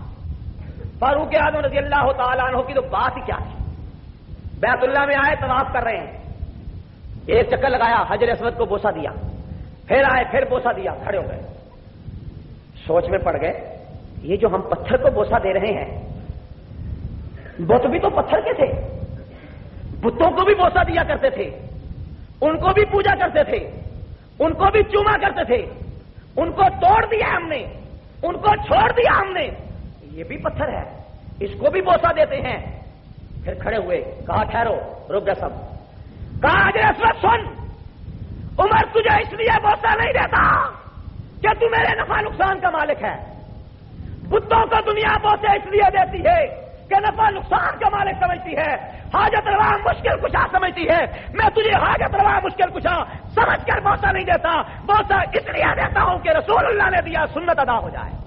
فاروق اعظم رضی اللہ تعالیٰ عنہ کی تو بات ہی کیا ہے. بیت اللہ میں آئے طواف کر رہے ہیں, ایک چکر لگایا حجر اسود کو بوسہ دیا, پھر آئے پھر بوسہ دیا, کھڑے ہو گئے. سوچ میں پڑ گئے یہ جو ہم پتھر کو بوسہ دے رہے ہیں بت بھی تو پتھر کے تھے, بتوں کو بھی بوسہ دیا کرتے تھے, ان کو بھی پوجا کرتے تھے, ان کو بھی چوما کرتے تھے, ان کو توڑ دیا ہم نے, ان کو چھوڑ دیا ہم نے, یہ بھی پتھر ہے اس کو بھی بوسہ دیتے ہیں. پھر کھڑے ہوئے, کہا ٹھہرو, رک گئے سب. کہا حجر اسود سن, عمر تجھے اس لیے بوسہ نہیں دیتا کہ تو میرے نفع نقصان کا مالک ہے. بتوں کو دنیا بوسے اس لیے دیتی ہے کہ نفع نقصان کا مالک سمجھتی ہے, حاجت روا مشکل کشا سمجھتی ہے. میں تجھے حاجت روا مشکل کشا سمجھ کر بوسہ نہیں دیتا, بوسہ اس لیے دیتا ہوں کہ رسول اللہ نے دیا سنت ادا ہو جائے.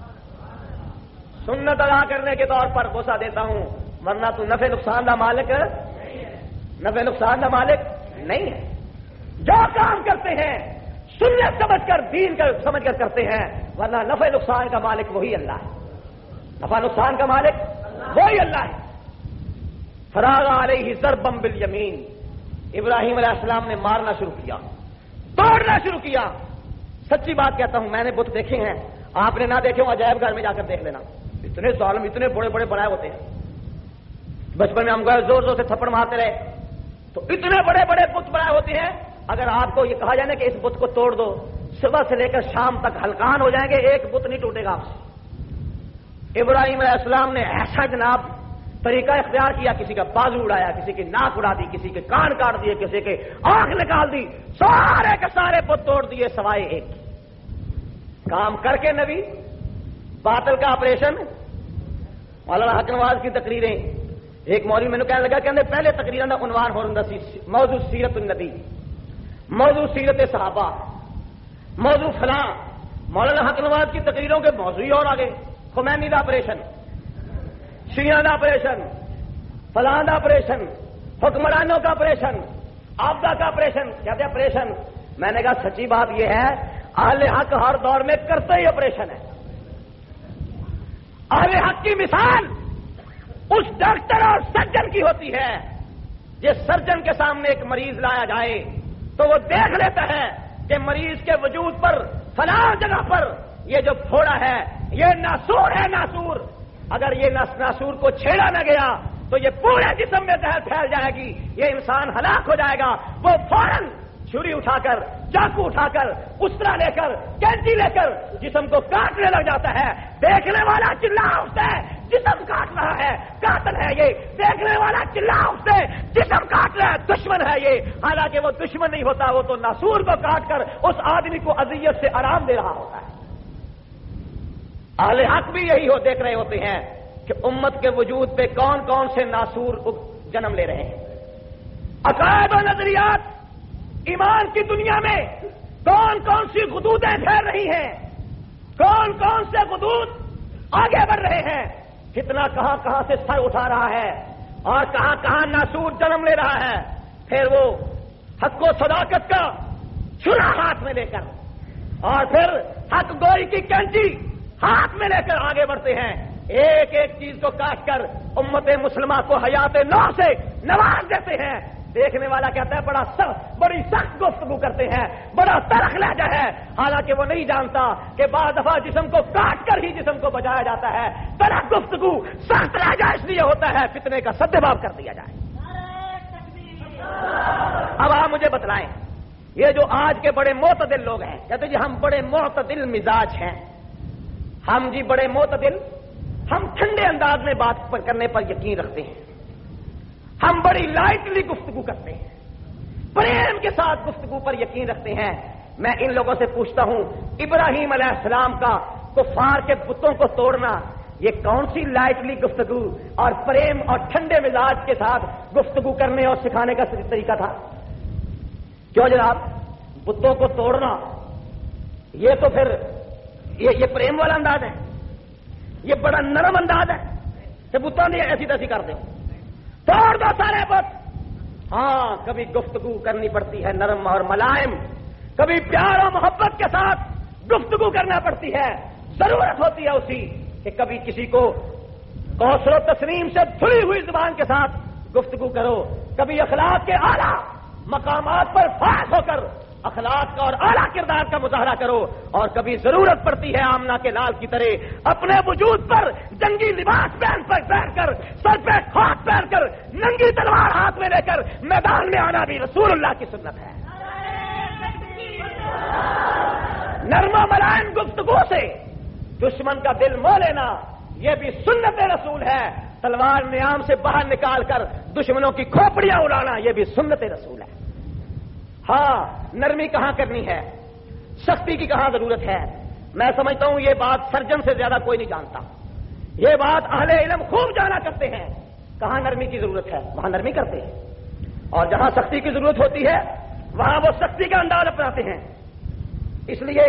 سنت ادا کرنے کے طور پر بوسہ دیتا ہوں, ورنہ تو نفع نقصان کا مالک نفع نقصان کا مالک نہیں ہے. جو کام کرتے ہیں سنت سمجھ کر دین کا سمجھ کر کرتے ہیں, ورنہ نفع نقصان کا مالک وہی اللہ ہے. نفع نقصان کا مالک وہی اللہ ہے. فراغ علیہ ضربا بالیمین, ابراہیم علیہ السلام نے مارنا شروع کیا, توڑنا شروع کیا. سچی بات کہتا ہوں, میں نے بت دیکھے ہیں, آپ نے نہ دیکھے ہوں عجائب گھر میں جا کر دیکھ لینا. اتنے ظالم اتنے بڑے بڑے بنائے ہوتے ہیں. بچپن میں ہم گئے زور زور سے تھپڑ مارتے رہے تو اتنے بڑے بڑے بت بنائے ہوتے ہیں. اگر آپ کو یہ کہا جائے نا کہ اس بت کو توڑ دو, صبح سے لے کر شام تک ہلکان ہو جائیں گے, ایک بت نہیں ٹوٹے گا آپ سے. ابراہیم علیہ السلام نے ایسا جناب طریقہ اختیار کیا, کسی کا بازو اڑایا, کسی کی ناک اڑا دی, کسی کے کان کاٹ دیے, کسی کے آنکھ نکال دی, سارے کے سارے بت توڑ دیے سوائے ایک. کام کر کے نبی باطل کا آپریشن. مولانا حق نواز کی تقریریں, ایک مولوی میں نے کہنے لگا کہ پہلے تقریر کا عنوان ہو رہا سی موضوع سیرت النبی, موضوع سیرت صحابہ, موضوع فلاں. مولانا حق نواز کی تقریروں کے موضوع ہی اور آگے, خمینی کا آپریشن, شیعہ کا آپریشن, فلاں کا آپریشن, حکمرانوں کا آپریشن, آبدا کا آپریشن. کہتے ہیں آپریشن. میں نے کہا سچی بات یہ ہے اہل حق ہر دور میں کرتے ہی آپریشن ہے. اہل حق کی مثال اس ڈاکٹر اور سرجن کی ہوتی ہے. جس سرجن کے سامنے ایک مریض لایا جائے تو وہ دیکھ لیتا ہے کہ مریض کے وجود پر فلاں جگہ پر یہ جو پھوڑا ہے یہ ناسور ہے. ناسور اگر یہ ناسور کو چھیڑا نہ گیا تو یہ پورے جسم میں زہر پھیل جائے گی, یہ انسان ہلاک ہو جائے گا. وہ فوراً چھری اٹھا کر, چاقو اٹھا کر, اسرا لے کر, کینچی لے کر جسم کو کاٹنے لگ جاتا ہے. دیکھنے والا چلا اٹھتا ہے جسم کاٹ رہا ہے, قاتل ہے یہ. دیکھنے والا چلا اٹھتا ہے جسم کاٹ رہا ہے, دشمن ہے یہ. حالانکہ وہ دشمن نہیں ہوتا, وہ تو ناسور کو کاٹ کر اس آدمی کو اذیت سے آرام دے رہا ہوتا ہے. اہل حق بھی یہی ہو دیکھ رہے ہوتے ہیں کہ امت کے وجود پہ کون کون سے ناسور جنم لے رہے ہیں. عقائد و نظریات ایمان کی دنیا میں کون کون سی خطوطیں پھیل رہی ہیں, کون کون سے خطوط آگے بڑھ رہے ہیں, کتنا کہاں کہاں سے سر اٹھا رہا ہے اور کہاں کہاں ناسور جنم لے رہا ہے. پھر وہ حق و صداقت کا چھرا ہاتھ میں لے کر اور پھر حق گوئی کی کینچی ہاتھ میں لے کر آگے بڑھتے ہیں. ایک ایک چیز کو کاٹ کر امت مسلمہ کو حیات نو سے نواز دیتے ہیں. دیکھنے والا کہتا ہے بڑا سخت, بڑی سخت گفتگو کرتے ہیں, بڑا تلخ لہجہ ہے. حالانکہ وہ نہیں جانتا کہ بعض دفعہ جسم کو کاٹ کر ہی جسم کو بچایا جاتا ہے. تلخ گفتگو, سخت لہجہ اس لیے ہوتا ہے فتنے کا سدباب کر دیا جائے. اب آپ مجھے بتلائیں, یہ جو آج کے بڑے معتدل لوگ ہیں, کہتے جی ہم بڑے معتدل مزاج ہیں, ہم جی بڑے معتدل, ہم ٹھنڈے انداز میں بات پر کرنے پر یقین رکھتے ہیں, ہم بڑی لائٹلی گفتگو کرتے ہیں, پریم کے ساتھ گفتگو پر یقین رکھتے ہیں. میں ان لوگوں سے پوچھتا ہوں, ابراہیم علیہ السلام کا کفار کے بتوں کو توڑنا یہ کون سی لائٹلی گفتگو اور پریم اور ٹھنڈے مزاج کے ساتھ گفتگو کرنے اور سکھانے کا طریقہ تھا؟ کیوں جناب؟ بتوں کو توڑنا یہ تو پھر یہ, یہ پریم والا انداز ہے، یہ بڑا نرم انداز ہے کہ بتوں نے ایسی تیسی کر دیں، توڑ دو سارے بت۔ ہاں کبھی گفتگو کرنی پڑتی ہے نرم اور ملائم، کبھی پیار اور محبت کے ساتھ گفتگو کرنا پڑتی ہے، ضرورت ہوتی ہے اسی کہ کبھی کسی کو کوثر و تسلیم سے دھلی ہوئی زبان کے ساتھ گفتگو کرو، کبھی اخلاق کے اعلیٰ مقامات پر فائز ہو کر اخلاق کا اور اعلیٰ کردار کا مظاہرہ کرو، اور کبھی ضرورت پڑتی ہے آمنہ کے لال کی طرح اپنے وجود پر جنگی لباس پہن پر پہن کر، سر پہ خاک پہن کر، ننگی تلوار ہاتھ میں لے کر میدان میں آنا بھی رسول اللہ کی سنت ہے۔ نرم و ملائم گفتگو سے دشمن کا دل مو لینا یہ بھی سنت رسول ہے، تلوار نیام سے باہر نکال کر دشمنوں کی کھوپڑیاں اڑانا یہ بھی سنت رسول ہے۔ ہاں نرمی کہاں کرنی ہے، سختی کی کہاں ضرورت ہے، میں سمجھتا ہوں یہ بات سرجن سے زیادہ کوئی نہیں جانتا، یہ بات اہل علم خوب جانا کرتے ہیں۔ کہاں نرمی کی ضرورت ہے وہاں نرمی کرتے ہیں، اور جہاں سختی کی ضرورت ہوتی ہے وہاں وہ سختی کا انداز اپناتے ہیں۔ اس لیے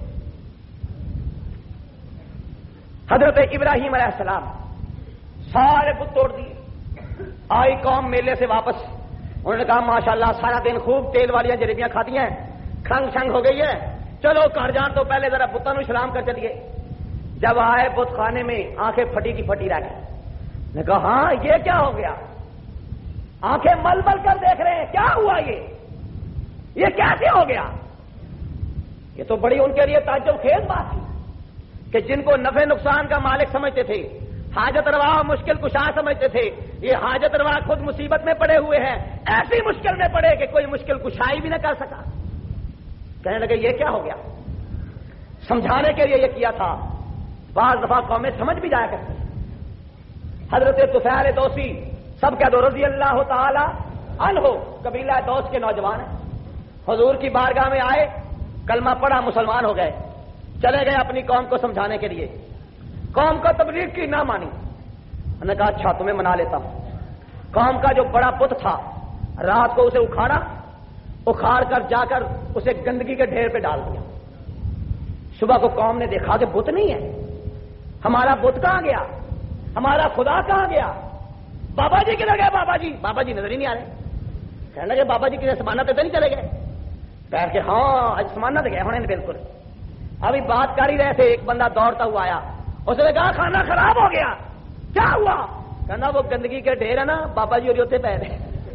حضرت ابراہیم علیہ السلام سارے بت توڑ دیے، آئی قوم میلے سے واپس، انہوں نے کہا ماشاءاللہ سارا دن خوب تیل والی جلیبیاں کھاتی ہیں، کھنگ شنگ ہو گئی ہے، چلو گھر جان تو پہلے ذرا بتوں سلام کر چلیے۔ جب آئے بت خانے میں آنکھیں پھٹی کی پھٹی رہ گئی، نے کہا ہاں یہ کیا ہو گیا، آنکھیں مل مل کر دیکھ رہے ہیں، کیا ہوا یہ یہ کیسے ہو گیا؟ یہ تو بڑی ان کے لیے تعجب خیز بات تھی کہ جن کو نفع نقصان کا مالک سمجھتے تھے، حاجت روا مشکل کشا سمجھتے تھے، یہ حاجت روا خود مصیبت میں پڑے ہوئے ہیں، ایسی مشکل میں پڑے کہ کوئی مشکل کشائی بھی نہ کر سکا۔ کہنے لگے یہ کیا ہو گیا؟ سمجھانے کے لیے یہ کیا تھا، بعض دفعہ قومیں سمجھ بھی جایا کرتی۔ حضرت طفیل دوسی سب کہہ دو رضی اللہ تعالی عنہ، قبیلہ دوس کے نوجوان ہیں، حضور کی بارگاہ میں آئے، کلمہ پڑھا، مسلمان ہو گئے، چلے گئے اپنی قوم کو سمجھانے کے لیے، قوم کا تبلیغ کی نہ مانی، انہوں نے کہا اچھا تمہیں منا لیتا ہوں۔ قوم کا جو بڑا بت تھا رات کو اسے اکھاڑا، اکھاڑ کر جا کر اسے گندگی کے ڈھیر پہ ڈال دیا۔ صبح کو قوم نے دیکھا کہ بت نہیں ہے، ہمارا بت کہاں گیا، ہمارا خدا کہاں گیا، بابا جی کدھر گئے، بابا جی بابا جی نظر ہی نہیں آ رہے۔ کہنے لگے بابا جی کسی سمانت تو نہیں چلے گئے؟ بیٹھ کے ہاں آج سمانت گئے ہونے بالکل۔ ابھی بات کر ہی رہے تھے، ایک بندہ دوڑتا ہوا آیا، اس نے کہا کھانا خراب ہو گیا، کیا ہوا؟ کہنا وہ گندگی کے ڈھیر ہے نا، بابا جی اور ہوتے پہلے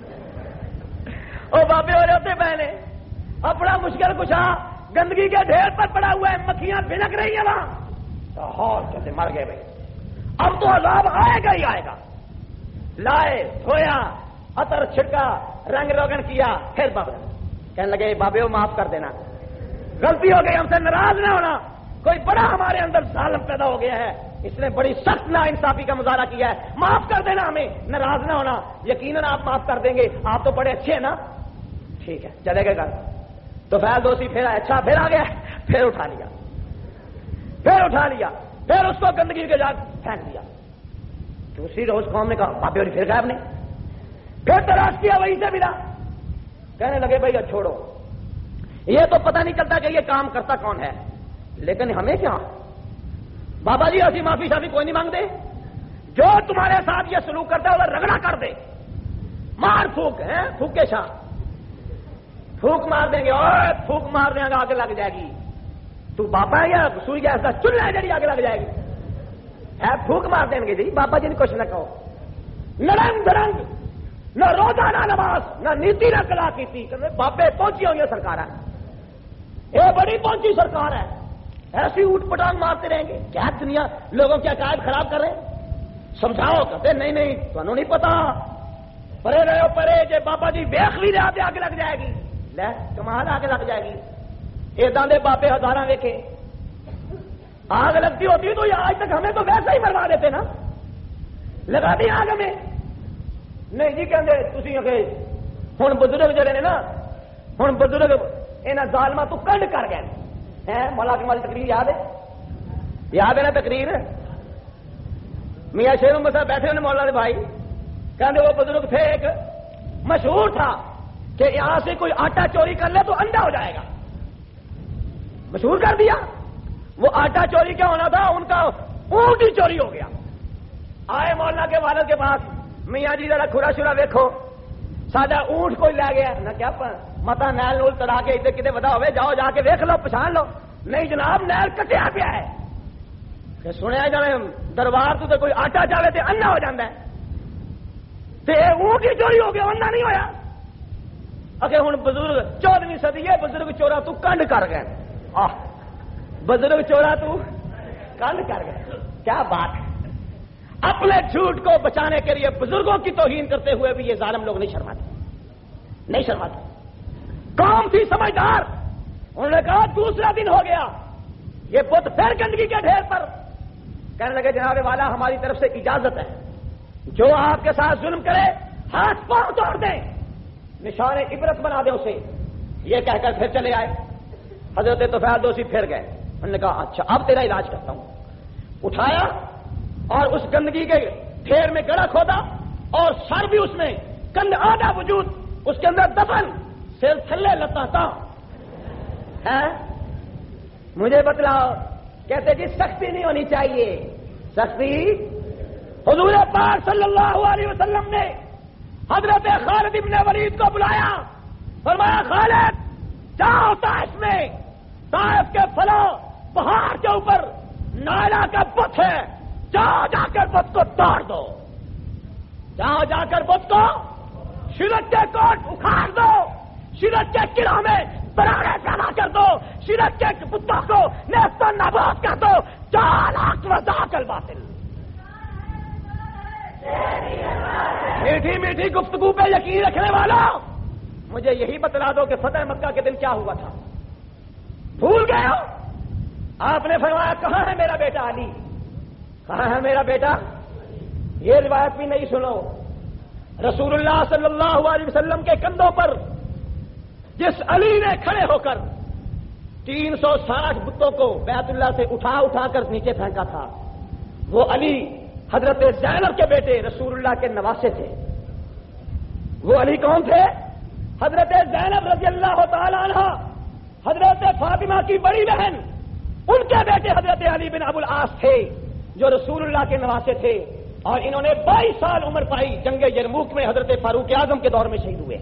وہ بابے اور ہوتے پہلے اپنا مشکل کشا گندگی کے ڈھیر پر پڑا ہوا ہے، مکھیاں بھنک رہی ہیں وہاں، ہاں کیسے مر گئے بھائی، اب تو عذاب آئے گا ہی آئے گا۔ لائے دھویا، عطر چھڑکا، رنگ روگن کیا، پھر بابا کہنے لگے بابے وہ معاف کر دینا، غلطی ہو گئی، ہم سے ناراض نہ ہونا، کوئی بڑا ہمارے اندر ظالم پیدا ہو گیا ہے، اس نے بڑی سخت نا انصافی کا مظاہرہ کیا ہے، معاف کر دینا، ہمیں ناراض نہ ہونا، یقیناً آپ معاف کر دیں گے، آپ تو بڑے اچھے ہیں نا۔ ٹھیک ہے چلے گئے گھر، تو فیل دوسی پھر اچھا پھر آ گیا، پھر اٹھا لیا، پھر اٹھا لیا، پھر اس کو گندگی کے جا پھینک دیا۔ دوسری روز قوم نے کہا بابے اور پھر غائب نہیں، پھر تلاش کیا وہیں سے ملا، کہنے لگے بھائی چھوڑو، یہ تو پتہ نہیں چلتا کہ یہ کام کرتا کون ہے، لیکن ہمیں کیا، بابا جی ایسی معافی شافی کوئی نہیں مانگتے، جو تمہارے ساتھ یہ سلوک کرتا ہے وہ رگڑا کر دے، مار پھونک ہے، پھونک کے شاہ پھونک مار دیں گے، اور پھونک مار دیں گے آگ لگ جائے گی، تو بابا یا سوئی ایسا چل ہے جڑی آگ لگ جائے گی، ہے پھونک مار دیں گے جی، بابا جی نے کچھ نہ کہو، نرنگ درنگ، نہ روزانہ نماز، نہ نیتی نہ کلا کی تھی، بابے پہنچی ہوئی سرکار ہے، یہ بڑی پہنچی سرکار ہے، ایسی اوٹ پٹانگ مارتے رہیں گے، کیا دنیا لوگوں کے عقائد خراب کر رہے ہیں، سمجھاؤ، کہتے نہیں نہیں تمہیں نہیں پتا، پرے رہو پرے، جے بابا جی ویخ بھی رہا آگ لگ جائے گی، لے کمال آگ لگ جائے گی، ایداں دے بابے ہزاراں ویکھے، آگ لگتی ہوتی تو آج تک ہمیں تو ویسے ہی مروا دیتے نا، لگا دی آگ میں، نہیں جی کہتے تھی ہوں بزرگ جڑے نے نا، ہوں بزرگ یہاں ظالماں تو کنڈ کر گئے ہیں، مولا کی والی تقریر یاد ہے، یاد ہے نا تقریر، میاں شیر محمد صاحب بیٹھے ہونے مولانا بھائی کہتے وہ بزرگ تھے ایک مشہور تھا کہ یہاں سے کوئی آٹا چوری کر لے تو انڈا ہو جائے گا. مشہور کر دیا. وہ آٹا چوری کیا ہونا تھا, ان کا اونٹ ہی چوری ہو گیا. آئے مولانا کے والد کے پاس, میاں جی ذرا کھرا شرا دیکھو, سادہ اونٹ کوئی لے گیا نہ کیا متا نیل نول تڑا کے ادھر کتنے بتا ہوئے, جاؤ جا کے دیکھ لو پچھان لو. نہیں جناب نیل کٹیا پیا ہے. کہ سنیا جب دربار تو کوئی آٹا چاہے تو انا ہو جاتا ہے, تے اونٹ ہی چوری ہو گیا, انا نہیں ہویا. اگر ہوں بزرگ چودہویں صدی ہے, بزرگ چورا تو کنڈ کر گئے. آہ بزرگ چورا تو کنڈ کر گئے. کیا بات ہے. اپنے جھوٹ کو بچانے کے لیے بزرگوں کی توہین کرتے ہوئے بھی یہ ظالم لوگ نہیں شرماتے, نہیں شرماتے. قوم تھی سمجھدار, انہوں نے کہا دوسرا دن ہو گیا, یہ بت پھر گندگی کے ڈھیر پر. کہنے لگے جناب والا ہماری طرف سے اجازت ہے, جو آپ کے ساتھ ظلم کرے ہاتھ پاؤں توڑ دیں, نشان عبرت بنا دیں اسے. یہ کہہ کر پھر چلے آئے. حضرت طفیل دوسی پھر گئے. انہوں نے کہا اچھا اب تیرا علاج کرتا ہوں. اٹھایا اور اس گندگی کے ڈھیر میں گڑا کھودا, اور سر بھی اس میں, کند آدھا وجود اس کے اندر دفن, سر تھلے لتا تھا. مجھے بتلاؤ. کہتے جی سختی نہیں ہونی چاہیے. سختی حضور پاک صلی اللہ علیہ وسلم نے حضرت خالد ابن ولید کو بلایا, فرمایا خالد جاؤ طائف میں, طائف کے فلاں پہاڑ کے اوپر نائلہ کا بت ہے, جاؤ جا کر بت کو توڑ دو. جاؤ جا کر بت کو شرک کے کوٹ اکھاڑ دو, شرک کے قلعوں میں براڑے پیدا کر دو, شرک کے بتوں کو نیست و نابود کر دو. چالاک و ذاک الباطل. میٹھی میٹھی گفتگو پہ یقین رکھنے والا, مجھے یہی بتلا دو کہ فتح مکہ کے دن کیا ہوا تھا. بھول گئے ہو. آپ نے فرمایا کہاں ہے میرا بیٹا علی, کہاں ہے میرا بیٹا. یہ روایت بھی نہیں سنو. رسول اللہ صلی اللہ علیہ وسلم کے کندھوں پر جس علی نے کھڑے ہو کر تین سو ساٹھ بتوں کو بیت اللہ سے اٹھا اٹھا کر نیچے پھینکا تھا, وہ علی حضرت زینب کے بیٹے رسول اللہ کے نواسے تھے. وہ علی کون تھے؟ حضرت زینب رضی اللہ تعالی عنہ, حضرت فاطمہ کی بڑی بہن, ان کے بیٹے حضرت علی بن ابو العاص تھے جو رسول اللہ کے نواسے تھے. اور انہوں نے بائیس سال عمر پائی. جنگ یرموک میں حضرت فاروق اعظم کے دور میں شہید ہوئے.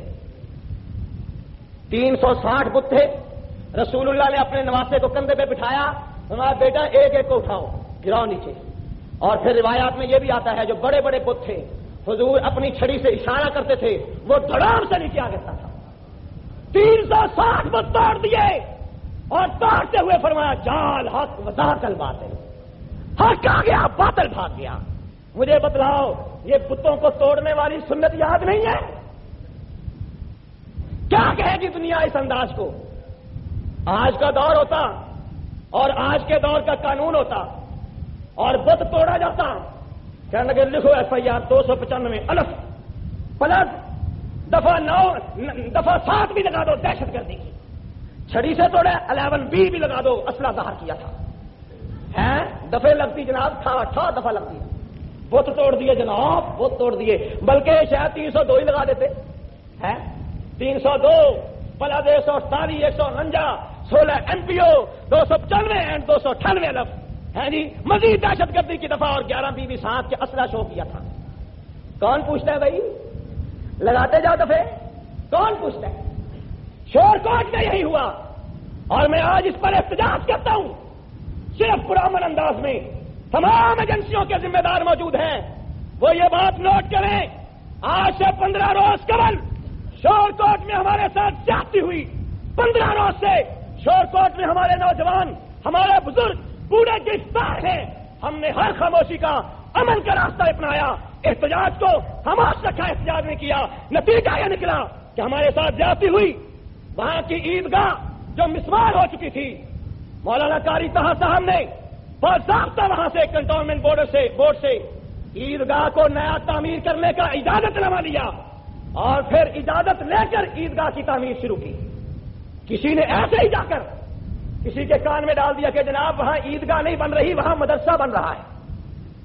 تین سو ساٹھ بت تھے. رسول اللہ نے اپنے نواسے کو کندھے پہ بٹھایا, ہمارا بیٹا ایک ایک کو اٹھاؤ, گراؤ نیچے. اور پھر روایات میں یہ بھی آتا ہے جو بڑے بڑے بت تھے حضور اپنی چھڑی سے اشارہ کرتے تھے, وہ دھڑام سے نیچے آ گرتا تھا. تین سو ساٹھ بت توڑ دیے, اور توڑتے ہوئے فرمایا جال حق وذاک الباطل. حق آ گیا, باطل بھاگ گیا. مجھے بتلاؤ یہ بتوں کو توڑنے والی سنت یاد نہیں ہے؟ کیا کہے گی دنیا اس انداز کو؟ آج کا دور ہوتا اور آج کے دور کا قانون ہوتا اور بت توڑا جاتا, کہنے لگے لکھو ایف آئی آر دو سو پچانوے الف پلس دفعہ نو دفعہ سات بھی لگا دو دہشت گردی کی. چھڑی سے توڑے الیون بی بھی لگا دو, اسلحہ ظاہر کیا تھا. ہے دفعے لگتی جناب, تھا اٹھا دفعہ لگتی. بت توڑ دیے جناب, بت توڑ دیے. بلکہ شاید تین سو دو ہی لگا دیتے ہیں. تین سو دو پلس ایک سو اڑتالیس, ایک سو انجا, سولہ این پی او, دو سو پچانوے اینڈ دو سو اٹھانوے الف ہے جی. مزید دہشت گردی کی دفعہ اور گیارہ بی بی سات کے اسلحہ شو کیا تھا. کون پوچھتا ہے بھائی؟ لگاتے جاؤ دفعے, کون پوچھتا ہے؟ شور کوٹ میں یہی ہوا. اور میں آج اس پر احتجاج کرتا ہوں صرف پرامن انداز میں. تمام ایجنسیوں کے ذمہ دار موجود ہیں, وہ یہ بات نوٹ کریں, آج سے پندرہ روز قبل شور کوٹ میں ہمارے ساتھ زیادتی ہوئی. پندرہ روز سے شور کوٹ میں ہمارے نوجوان, ہمارے بزرگ پورے گرفتار ہیں. ہم نے ہر خاموشی کا امن کا راستہ اپنایا, احتجاج کو خاموش رکھا, احتجاج نہیں کیا. نتیجہ یہ نکلا کہ ہمارے ساتھ زیادتی ہوئی. وہاں کی عیدگاہ جو مسمار ہو چکی تھی, مولانا قاری طاہر صاحب نے باضابطہ وہاں سے کنٹونمنٹ بورڈ سے بورڈ سے عیدگاہ کو نیا تعمیر کرنے کا اجازت نامہ لیا, اور پھر اجازت لے کر عیدگاہ کی تعمیر شروع کی. کسی نے ایسے ہی جا کر کسی کے کان میں ڈال دیا کہ جناب وہاں عیدگاہ نہیں بن رہی, وہاں مدرسہ بن رہا ہے.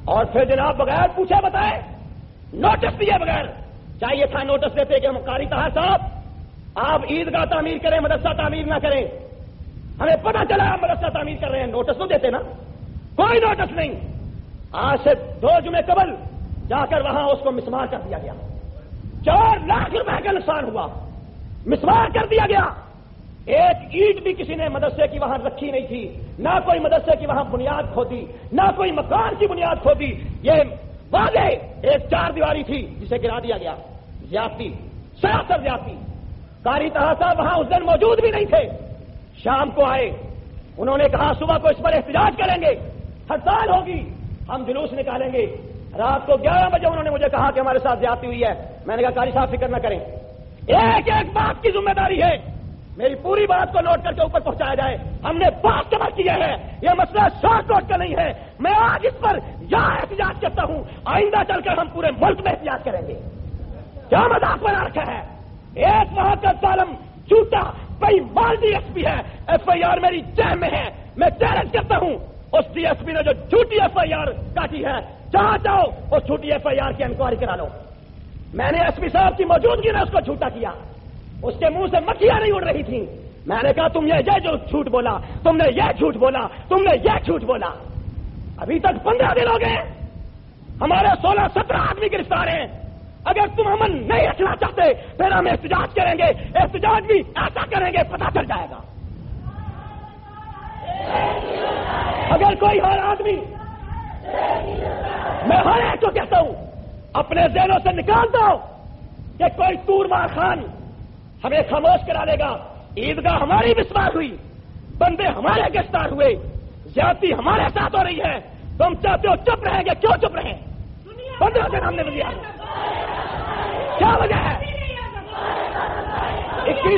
اور پھر جناب بغیر پوچھے بتائے نوٹس دیے بغیر، چاہیے تھا نوٹس دیتے کہ ہم قاری طاہر صاحب آپ عیدگاہ تعمیر کریں مدرسہ تعمیر نہ کریں، ہمیں پتہ چلا آپ مدرسہ تعمیر کر رہے ہیں، نوٹس تو دیتے نا، کوئی نوٹس نہیں۔ آج سے دو جمعے قبل جا کر وہاں اس کو مسمار کر دیا گیا، چار لاکھ روپے کا نقصان ہوا، مسمار کر دیا گیا۔ ایک اینٹ بھی کسی نے مدرسے کی وہاں رکھی نہیں تھی، نہ کوئی مدرسے کی وہاں بنیاد کھودی، نہ کوئی مکان کی بنیاد کھودی، یہ واضح ایک چار دیواری تھی جسے گرا دیا گیا۔ زیادتی، سراسر زیادتی۔ قاری طاہر صاحب وہاں اس دن موجود بھی نہیں تھے، شام کو آئے، انہوں نے کہا صبح کو اس پر احتجاج کریں گے، ہڑتال ہوگی، ہم جلوس نکالیں گے۔ رات کو گیارہ بجے انہوں نے مجھے کہا کہ ہمارے ساتھ زیادتی ہوئی ہے۔ میں نے کہا قاری صاحب فکر نہ کریں، ایک ایک بات کی ذمہ داری ہے، میری پوری بات کو نوٹ کر کے اوپر پہنچایا جائے۔ ہم نے بات کمر کیا ہے، یہ مسئلہ شارٹ نوٹ کا نہیں ہے۔ میں آج اس پر یہاں احتجاج کرتا ہوں، آئندہ چل کر ہم پورے ملک میں احتجاج کریں گے۔ کیا مذاق بنا رکھا ہے؟ ایک وہاں کا ظالم جھوٹا بھائی مال ڈی ایس پی ہے، ایف آئی آر میری جیب میں ہے، میں چیلنج کرتا ہوں اس ڈی ایس پی نے جو جھوٹی ایف آئی آر کاٹی ہے، جہاں جاؤ اس جھوٹی ایف آئی آر کی انکوائری کرا لو۔ میں نے ایس پی صاحب کی موجودگی میں اس کو جھوٹا کیا، اس کے منہ سے مکھیاں نہیں اڑ رہی تھیں۔ میں نے کہا تم یہ یہ جو جھوٹ بولا، تم نے یہ جھوٹ بولا، تم نے یہ جھوٹ بولا۔ ابھی تک پندرہ دن ہو گئے، ہمارے سولہ سترہ آدمی گرفتار ہیں۔ اگر تم امن نہیں رکھنا چاہتے پھر ہم احتجاج کریں گے، احتجاج بھی ایسا کریں گے پتہ چل جائے گا۔ اگر کوئی ہر آدمی، میں ہر ایک کو کہتا ہوں اپنے ذہنوں سے نکال دو کہ کوئی تور مار خان ہمیں خاموش کرا لے گا۔ عیدگاہ ہماری مسمار ہوئی، بندے ہمارے گرفتار ہوئے، زیادتی ہمارے ساتھ ہو رہی ہے، تم چاہتے ہو چپ رہیں گے، کیوں چپ رہیں؟ پندرہ دن ہم نے دیا، کیا وجہ ہے؟ اکیس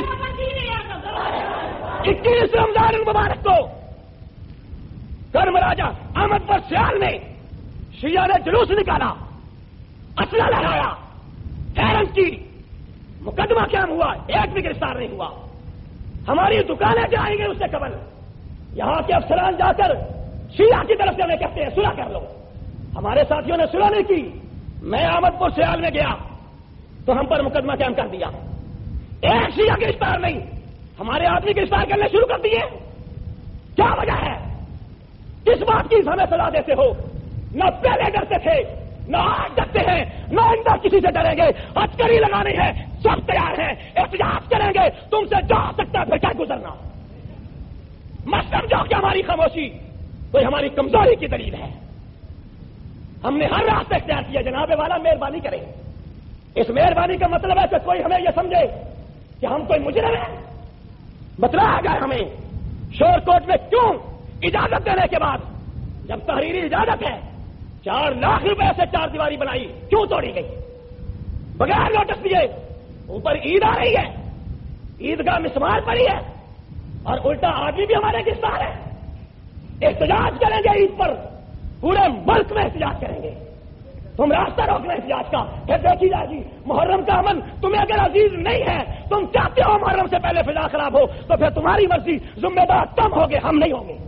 اکیس رمضان المبارک کو کرم راجہ احمد پر سیال میں شیعہ نے جلوس نکالا، اسلحہ لہرایا، حیرت کی، مقدمہ قائم ہوا، ایک بھی گرفتار نہیں ہوا۔ ہماری دکانیں جائیں گے اس سے قبل یہاں کے افسران جا کر شیعہ کی طرف سے ہمیں کہتے ہیں صلح کر لو، ہمارے ساتھیوں نے صلح نہیں کی۔ میں احمد پور سیال میں گیا تو ہم پر مقدمہ قائم کر دیا، ایک شیعہ گرفتار نہیں، ہمارے آدمی گرفتار کرنے شروع کر دیے۔ کیا وجہ ہے؟ کس بات کی ہمیں سزا دیتے ہو؟ نہ پہلے ڈرتے تھے، نہ آج ڈرتے ہیں، نہ آئندہ کسی سے ڈریں گے۔ ہتھکڑی لگانی ہے، سب تیار ہیں، احتجاج کریں گے، تم سے جو ہو سکتا ہے پھر کیا گزرنا۔ مت سمجھو کہ ہماری خاموشی کوئی ہماری کمزوری کی دلیل ہے، ہم نے ہر راستہ اختیار کیا۔ جناب والا مہربانی کریں، اس مہربانی کا مطلب ہے کہ کوئی ہمیں یہ سمجھے کہ ہم کوئی مجرم ہے، بتلایا گیا ہمیں شور کوٹ میں کیوں اجازت دینے کے بعد، جب تحریری اجازت ہے، چار لاکھ روپے سے چار دیواری بنائی کیوں توڑی گئی بغیر نوٹس دیے؟ اوپر عید آ رہی ہے، عیدگاہ مسمار پڑی ہے، اور الٹا آدمی بھی ہمارے گرفتار ہے۔ احتجاج کریں گے عید پر، پورے ملک میں احتجاج کریں گے۔ تم راستہ روکنا احتجاج کا، پھر دیکھی جائے گی۔ محرم کا امن تمہیں اگر عزیز نہیں ہے، تم چاہتے ہو محرم سے پہلے فضا خراب ہو، تو پھر تمہاری مرضی، ذمہ دار تم ہوگے، ہم نہیں ہوں گے۔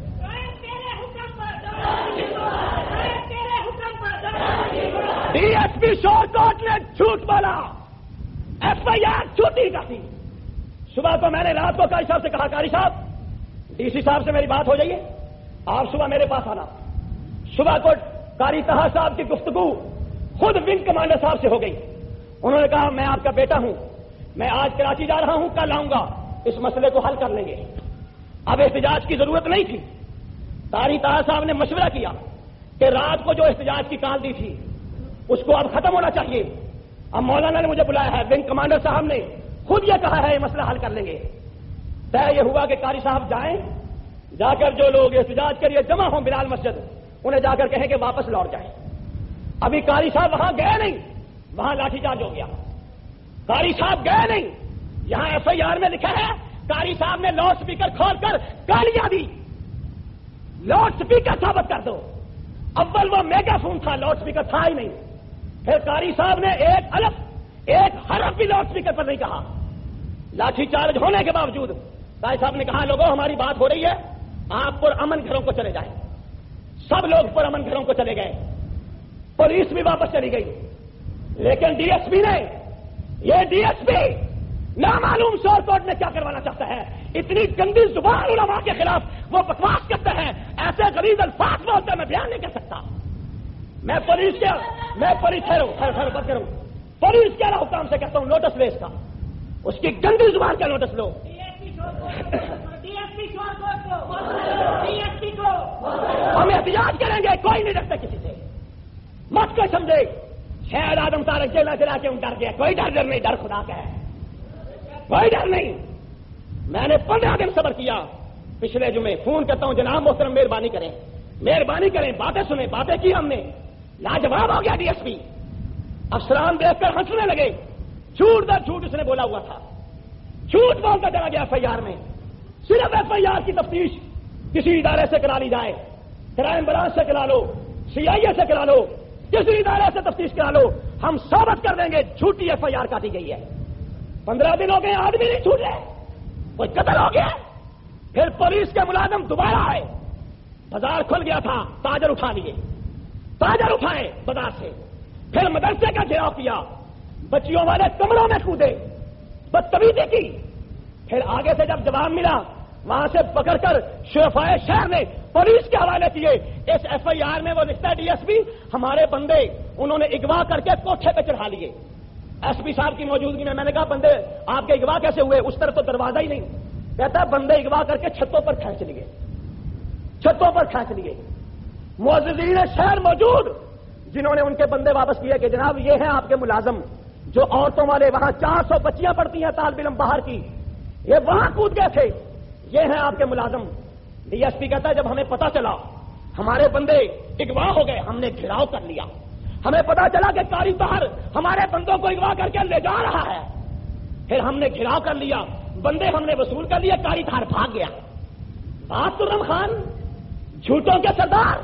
ڈی ایس پی شور کوٹ نے جھوٹ بولا، ایف آئی آر جھوٹی کا تھی۔ صبح کو میں نے رات کو قاری صاحب سے کہا قاری صاحب ڈی سی صاحب سے میری بات ہو جائیے، آپ صبح میرے پاس آنا۔ صبح کو قاری طاہر صاحب کی گفتگو خود ونگ کمانڈر صاحب سے ہو گئی۔ انہوں نے کہا میں آپ کا بیٹا ہوں، میں آج کراچی جا رہا ہوں، کل آؤں گا، اس مسئلے کو حل کر لیں گے۔ اب احتجاج کی ضرورت نہیں تھی۔ قاری طاہر صاحب نے مشورہ کیا کہ رات کو جو احتجاج کی کال دی تھی اس کو اب ختم ہونا چاہیے۔ اب مولانا نے مجھے بلایا ہے، ونگ کمانڈر صاحب نے خود یہ کہا ہے یہ مسئلہ حل کر لیں گے۔ طے یہ ہوا کہ قاری صاحب جائیں، جا کر جو لوگ احتجاج کے لیے جمع ہوں بلال مسجد، انہیں جا کر کہیں کہ واپس لوٹ جائیں۔ ابھی قاری صاحب وہاں گئے نہیں، وہاں لاٹھی چارج ہو گیا۔ قاری صاحب گئے نہیں، یہاں ایف آئی آر میں لکھا ہے قاری صاحب نے لاؤڈ اسپیکر کھول کر گالیاں دی۔ لاؤڈ اسپیکر ثابت کر دو۔ اول وہ میگا فون تھا، لاؤڈ اسپیکر تھا ہی نہیں۔ پھر قاری صاحب نے ایک الف ایک حرف بھی لاؤڈ اسپیکر پر نہیں کہا۔ لاٹھی چارج ہونے کے باوجود قاری صاحب نے کہا لوگوں ہماری بات ہو رہی ہے، آپ پر امن گھروں کو چلے جائیں۔ سب لوگ پر امن گھروں کو چلے گئے۔ پولیس بھی واپس چلی گئی، لیکن ڈی ایس پی نے، یہ ڈی ایس پی نامعلوم شور کوٹ میں کیا کروانا چاہتا ہے؟ اتنی گندی زبان علماء کے خلاف وہ بکواس کرتے ہیں، ایسے غلیظ الفاظ بولتے ہیں، میں بیان نہیں کر سکتا۔ میں پولیس کے میں پولیس ٹھہرو ٹھہرو بات کروں پولیس کے حکام سے کہتا ہوں نوٹس لے اس کا، اس کی گندی زبان کا نوٹس لو۔ ہم احتجاج کریں گے، کوئی نہیں ڈرتا کسی سے، مت کوئی سمجھے شہر آدم تارک جیل چلا کے ڈر گیا، کوئی ڈر ڈر نہیں، ڈر خدا کا ہے، کوئی ڈر نہیں۔ میں نے پندرہ دن صبر کیا، پچھلے جمعے فون کرتا ہوں جناب محترم مہربانی کریں مہربانی کریں باتیں سنیں، باتیں کی ہم نے، لاجواب ہو گیا ڈی ایس پی، افسران دیکھ کر ہنسنے لگے، جھوٹ در جھوٹ اس نے بولا ہوا تھا، جھوٹ بولتا چلا گیا ایف آئی آر میں۔ صرف ایف آئی آر کی تفتیش کسی ادارے سے کرا لی جائے، کرائم برانچ سے کرا لو، سی آئی اے سے کرا لو، کسی ادارے سے تفتیش کرا لو، ہم ثابت کر دیں گے جھوٹی ایف آئی آر کاٹی گئی ہے۔ پندرہ دن ہو گئے، آدمی نہیں چھوٹ رہے، کوئی قتل ہو گیا، پھر پولیس کے ملازم دوبارہ آئے، بازار کھل گیا تھا، تاجر اٹھا لیے، تاجر اٹھائے بازار سے، پھر مدرسے کا گھیراؤ کیا، بچیوں والے کمروں میں کودے، بدتمیزی کی، پھر آگے سے جب جواب ملا وہاں سے پکڑ کر شرفائے شہر نے پولیس کے حوالے کیے۔ اس ایف آئی آر میں وہ لکھتا ہے ڈی ایس پی ہمارے بندے انہوں نے اغوا کر کے کوٹھے پہ چڑھا لیے۔ ایس پی صاحب کی موجودگی میں میں نے کہا بندے آپ کے اغوا کیسے ہوئے؟ اس طرف تو دروازہ ہی نہیں، کہتا ہے بندے اغوا کر کے چھتوں پر کھینچ لیے، چھتوں پر کھینچ لیے۔ معززین شہر موجود جنہوں نے ان کے بندے واپس کیے کہ جناب یہ ہیں آپ کے ملازم جو عورتوں والے، وہاں چار سو بچیاں پڑتی ہیں طالب علم باہر کی، یہ وہاں کود گئے تھے، یہ ہیں آپ کے ملازم۔ ڈی ایس پی کہتا ہے جب ہمیں پتا چلا ہمارے بندے اغوا ہو گئے، ہم نے گھیراؤ کر لیا، ہمیں پتا چلا کہ قاری طاہر ہمارے بندوں کو اغوا کر کے لے جا رہا ہے، پھر ہم نے گھیراؤ کر لیا، بندے ہم نے وصول کر لیے، قاری طاہر بھاگ گیا۔ بات خرم خان جھوٹوں کے سردار،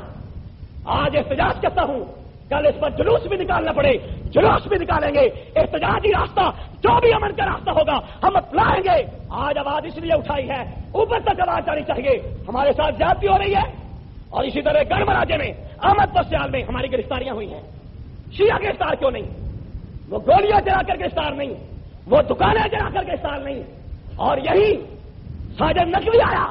آج احتجاج کرتا ہوں، کل اس پر جلوس بھی نکالنا پڑے جلوس بھی نکالیں گے، احتجاجی راستہ جو بھی امن کا راستہ ہوگا ہم اپنائیں گے۔ آج آواز اس لیے اٹھائی ہے، اوپر تک آواز جانی چاہیے، ہمارے ساتھ زیادتی ہو رہی ہے، اور اسی طرح گڑھ مراجے میں احمد بسیال میں ہماری گرفتاریاں ہوئی ہیں، شیعہ گرفتار کیوں نہیں؟ وہ گولیاں جلا کر گرفتار نہیں، وہ دکانیں جلا کر گرفتار نہیں، اور یہی ساجد نقوی آیا،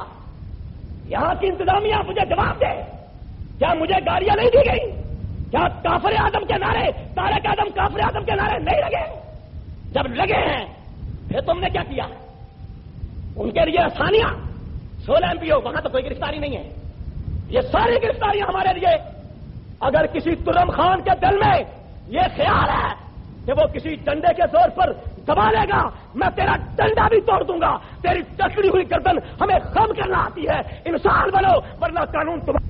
یہاں کی انتظامیہ مجھے جواب دے، کیا مجھے گاڑیاں نہیں دی گئی؟ کیا کافر آدم کے نعرے، طارق آدم کافر آدم کے نعرے نہیں لگے؟ جب لگے ہیں پھر تم نے کیا کیا؟ ان کے لیے آسانیاں، سولہ ایم پی او، وہاں تو کوئی گرفتاری نہیں ہے، یہ ساری گرفتاریاں ہمارے لیے۔ اگر کسی ترم خان کے دل میں یہ خیال ہے کہ وہ کسی ڈنڈے کے زور پر دبا لے گا، میں تیرا ڈنڈا بھی توڑ دوں گا، تیری ٹکڑی ہوئی گردن ہمیں خم کرنا آتی ہے، انسان بنو ورنہ قانون تمہارا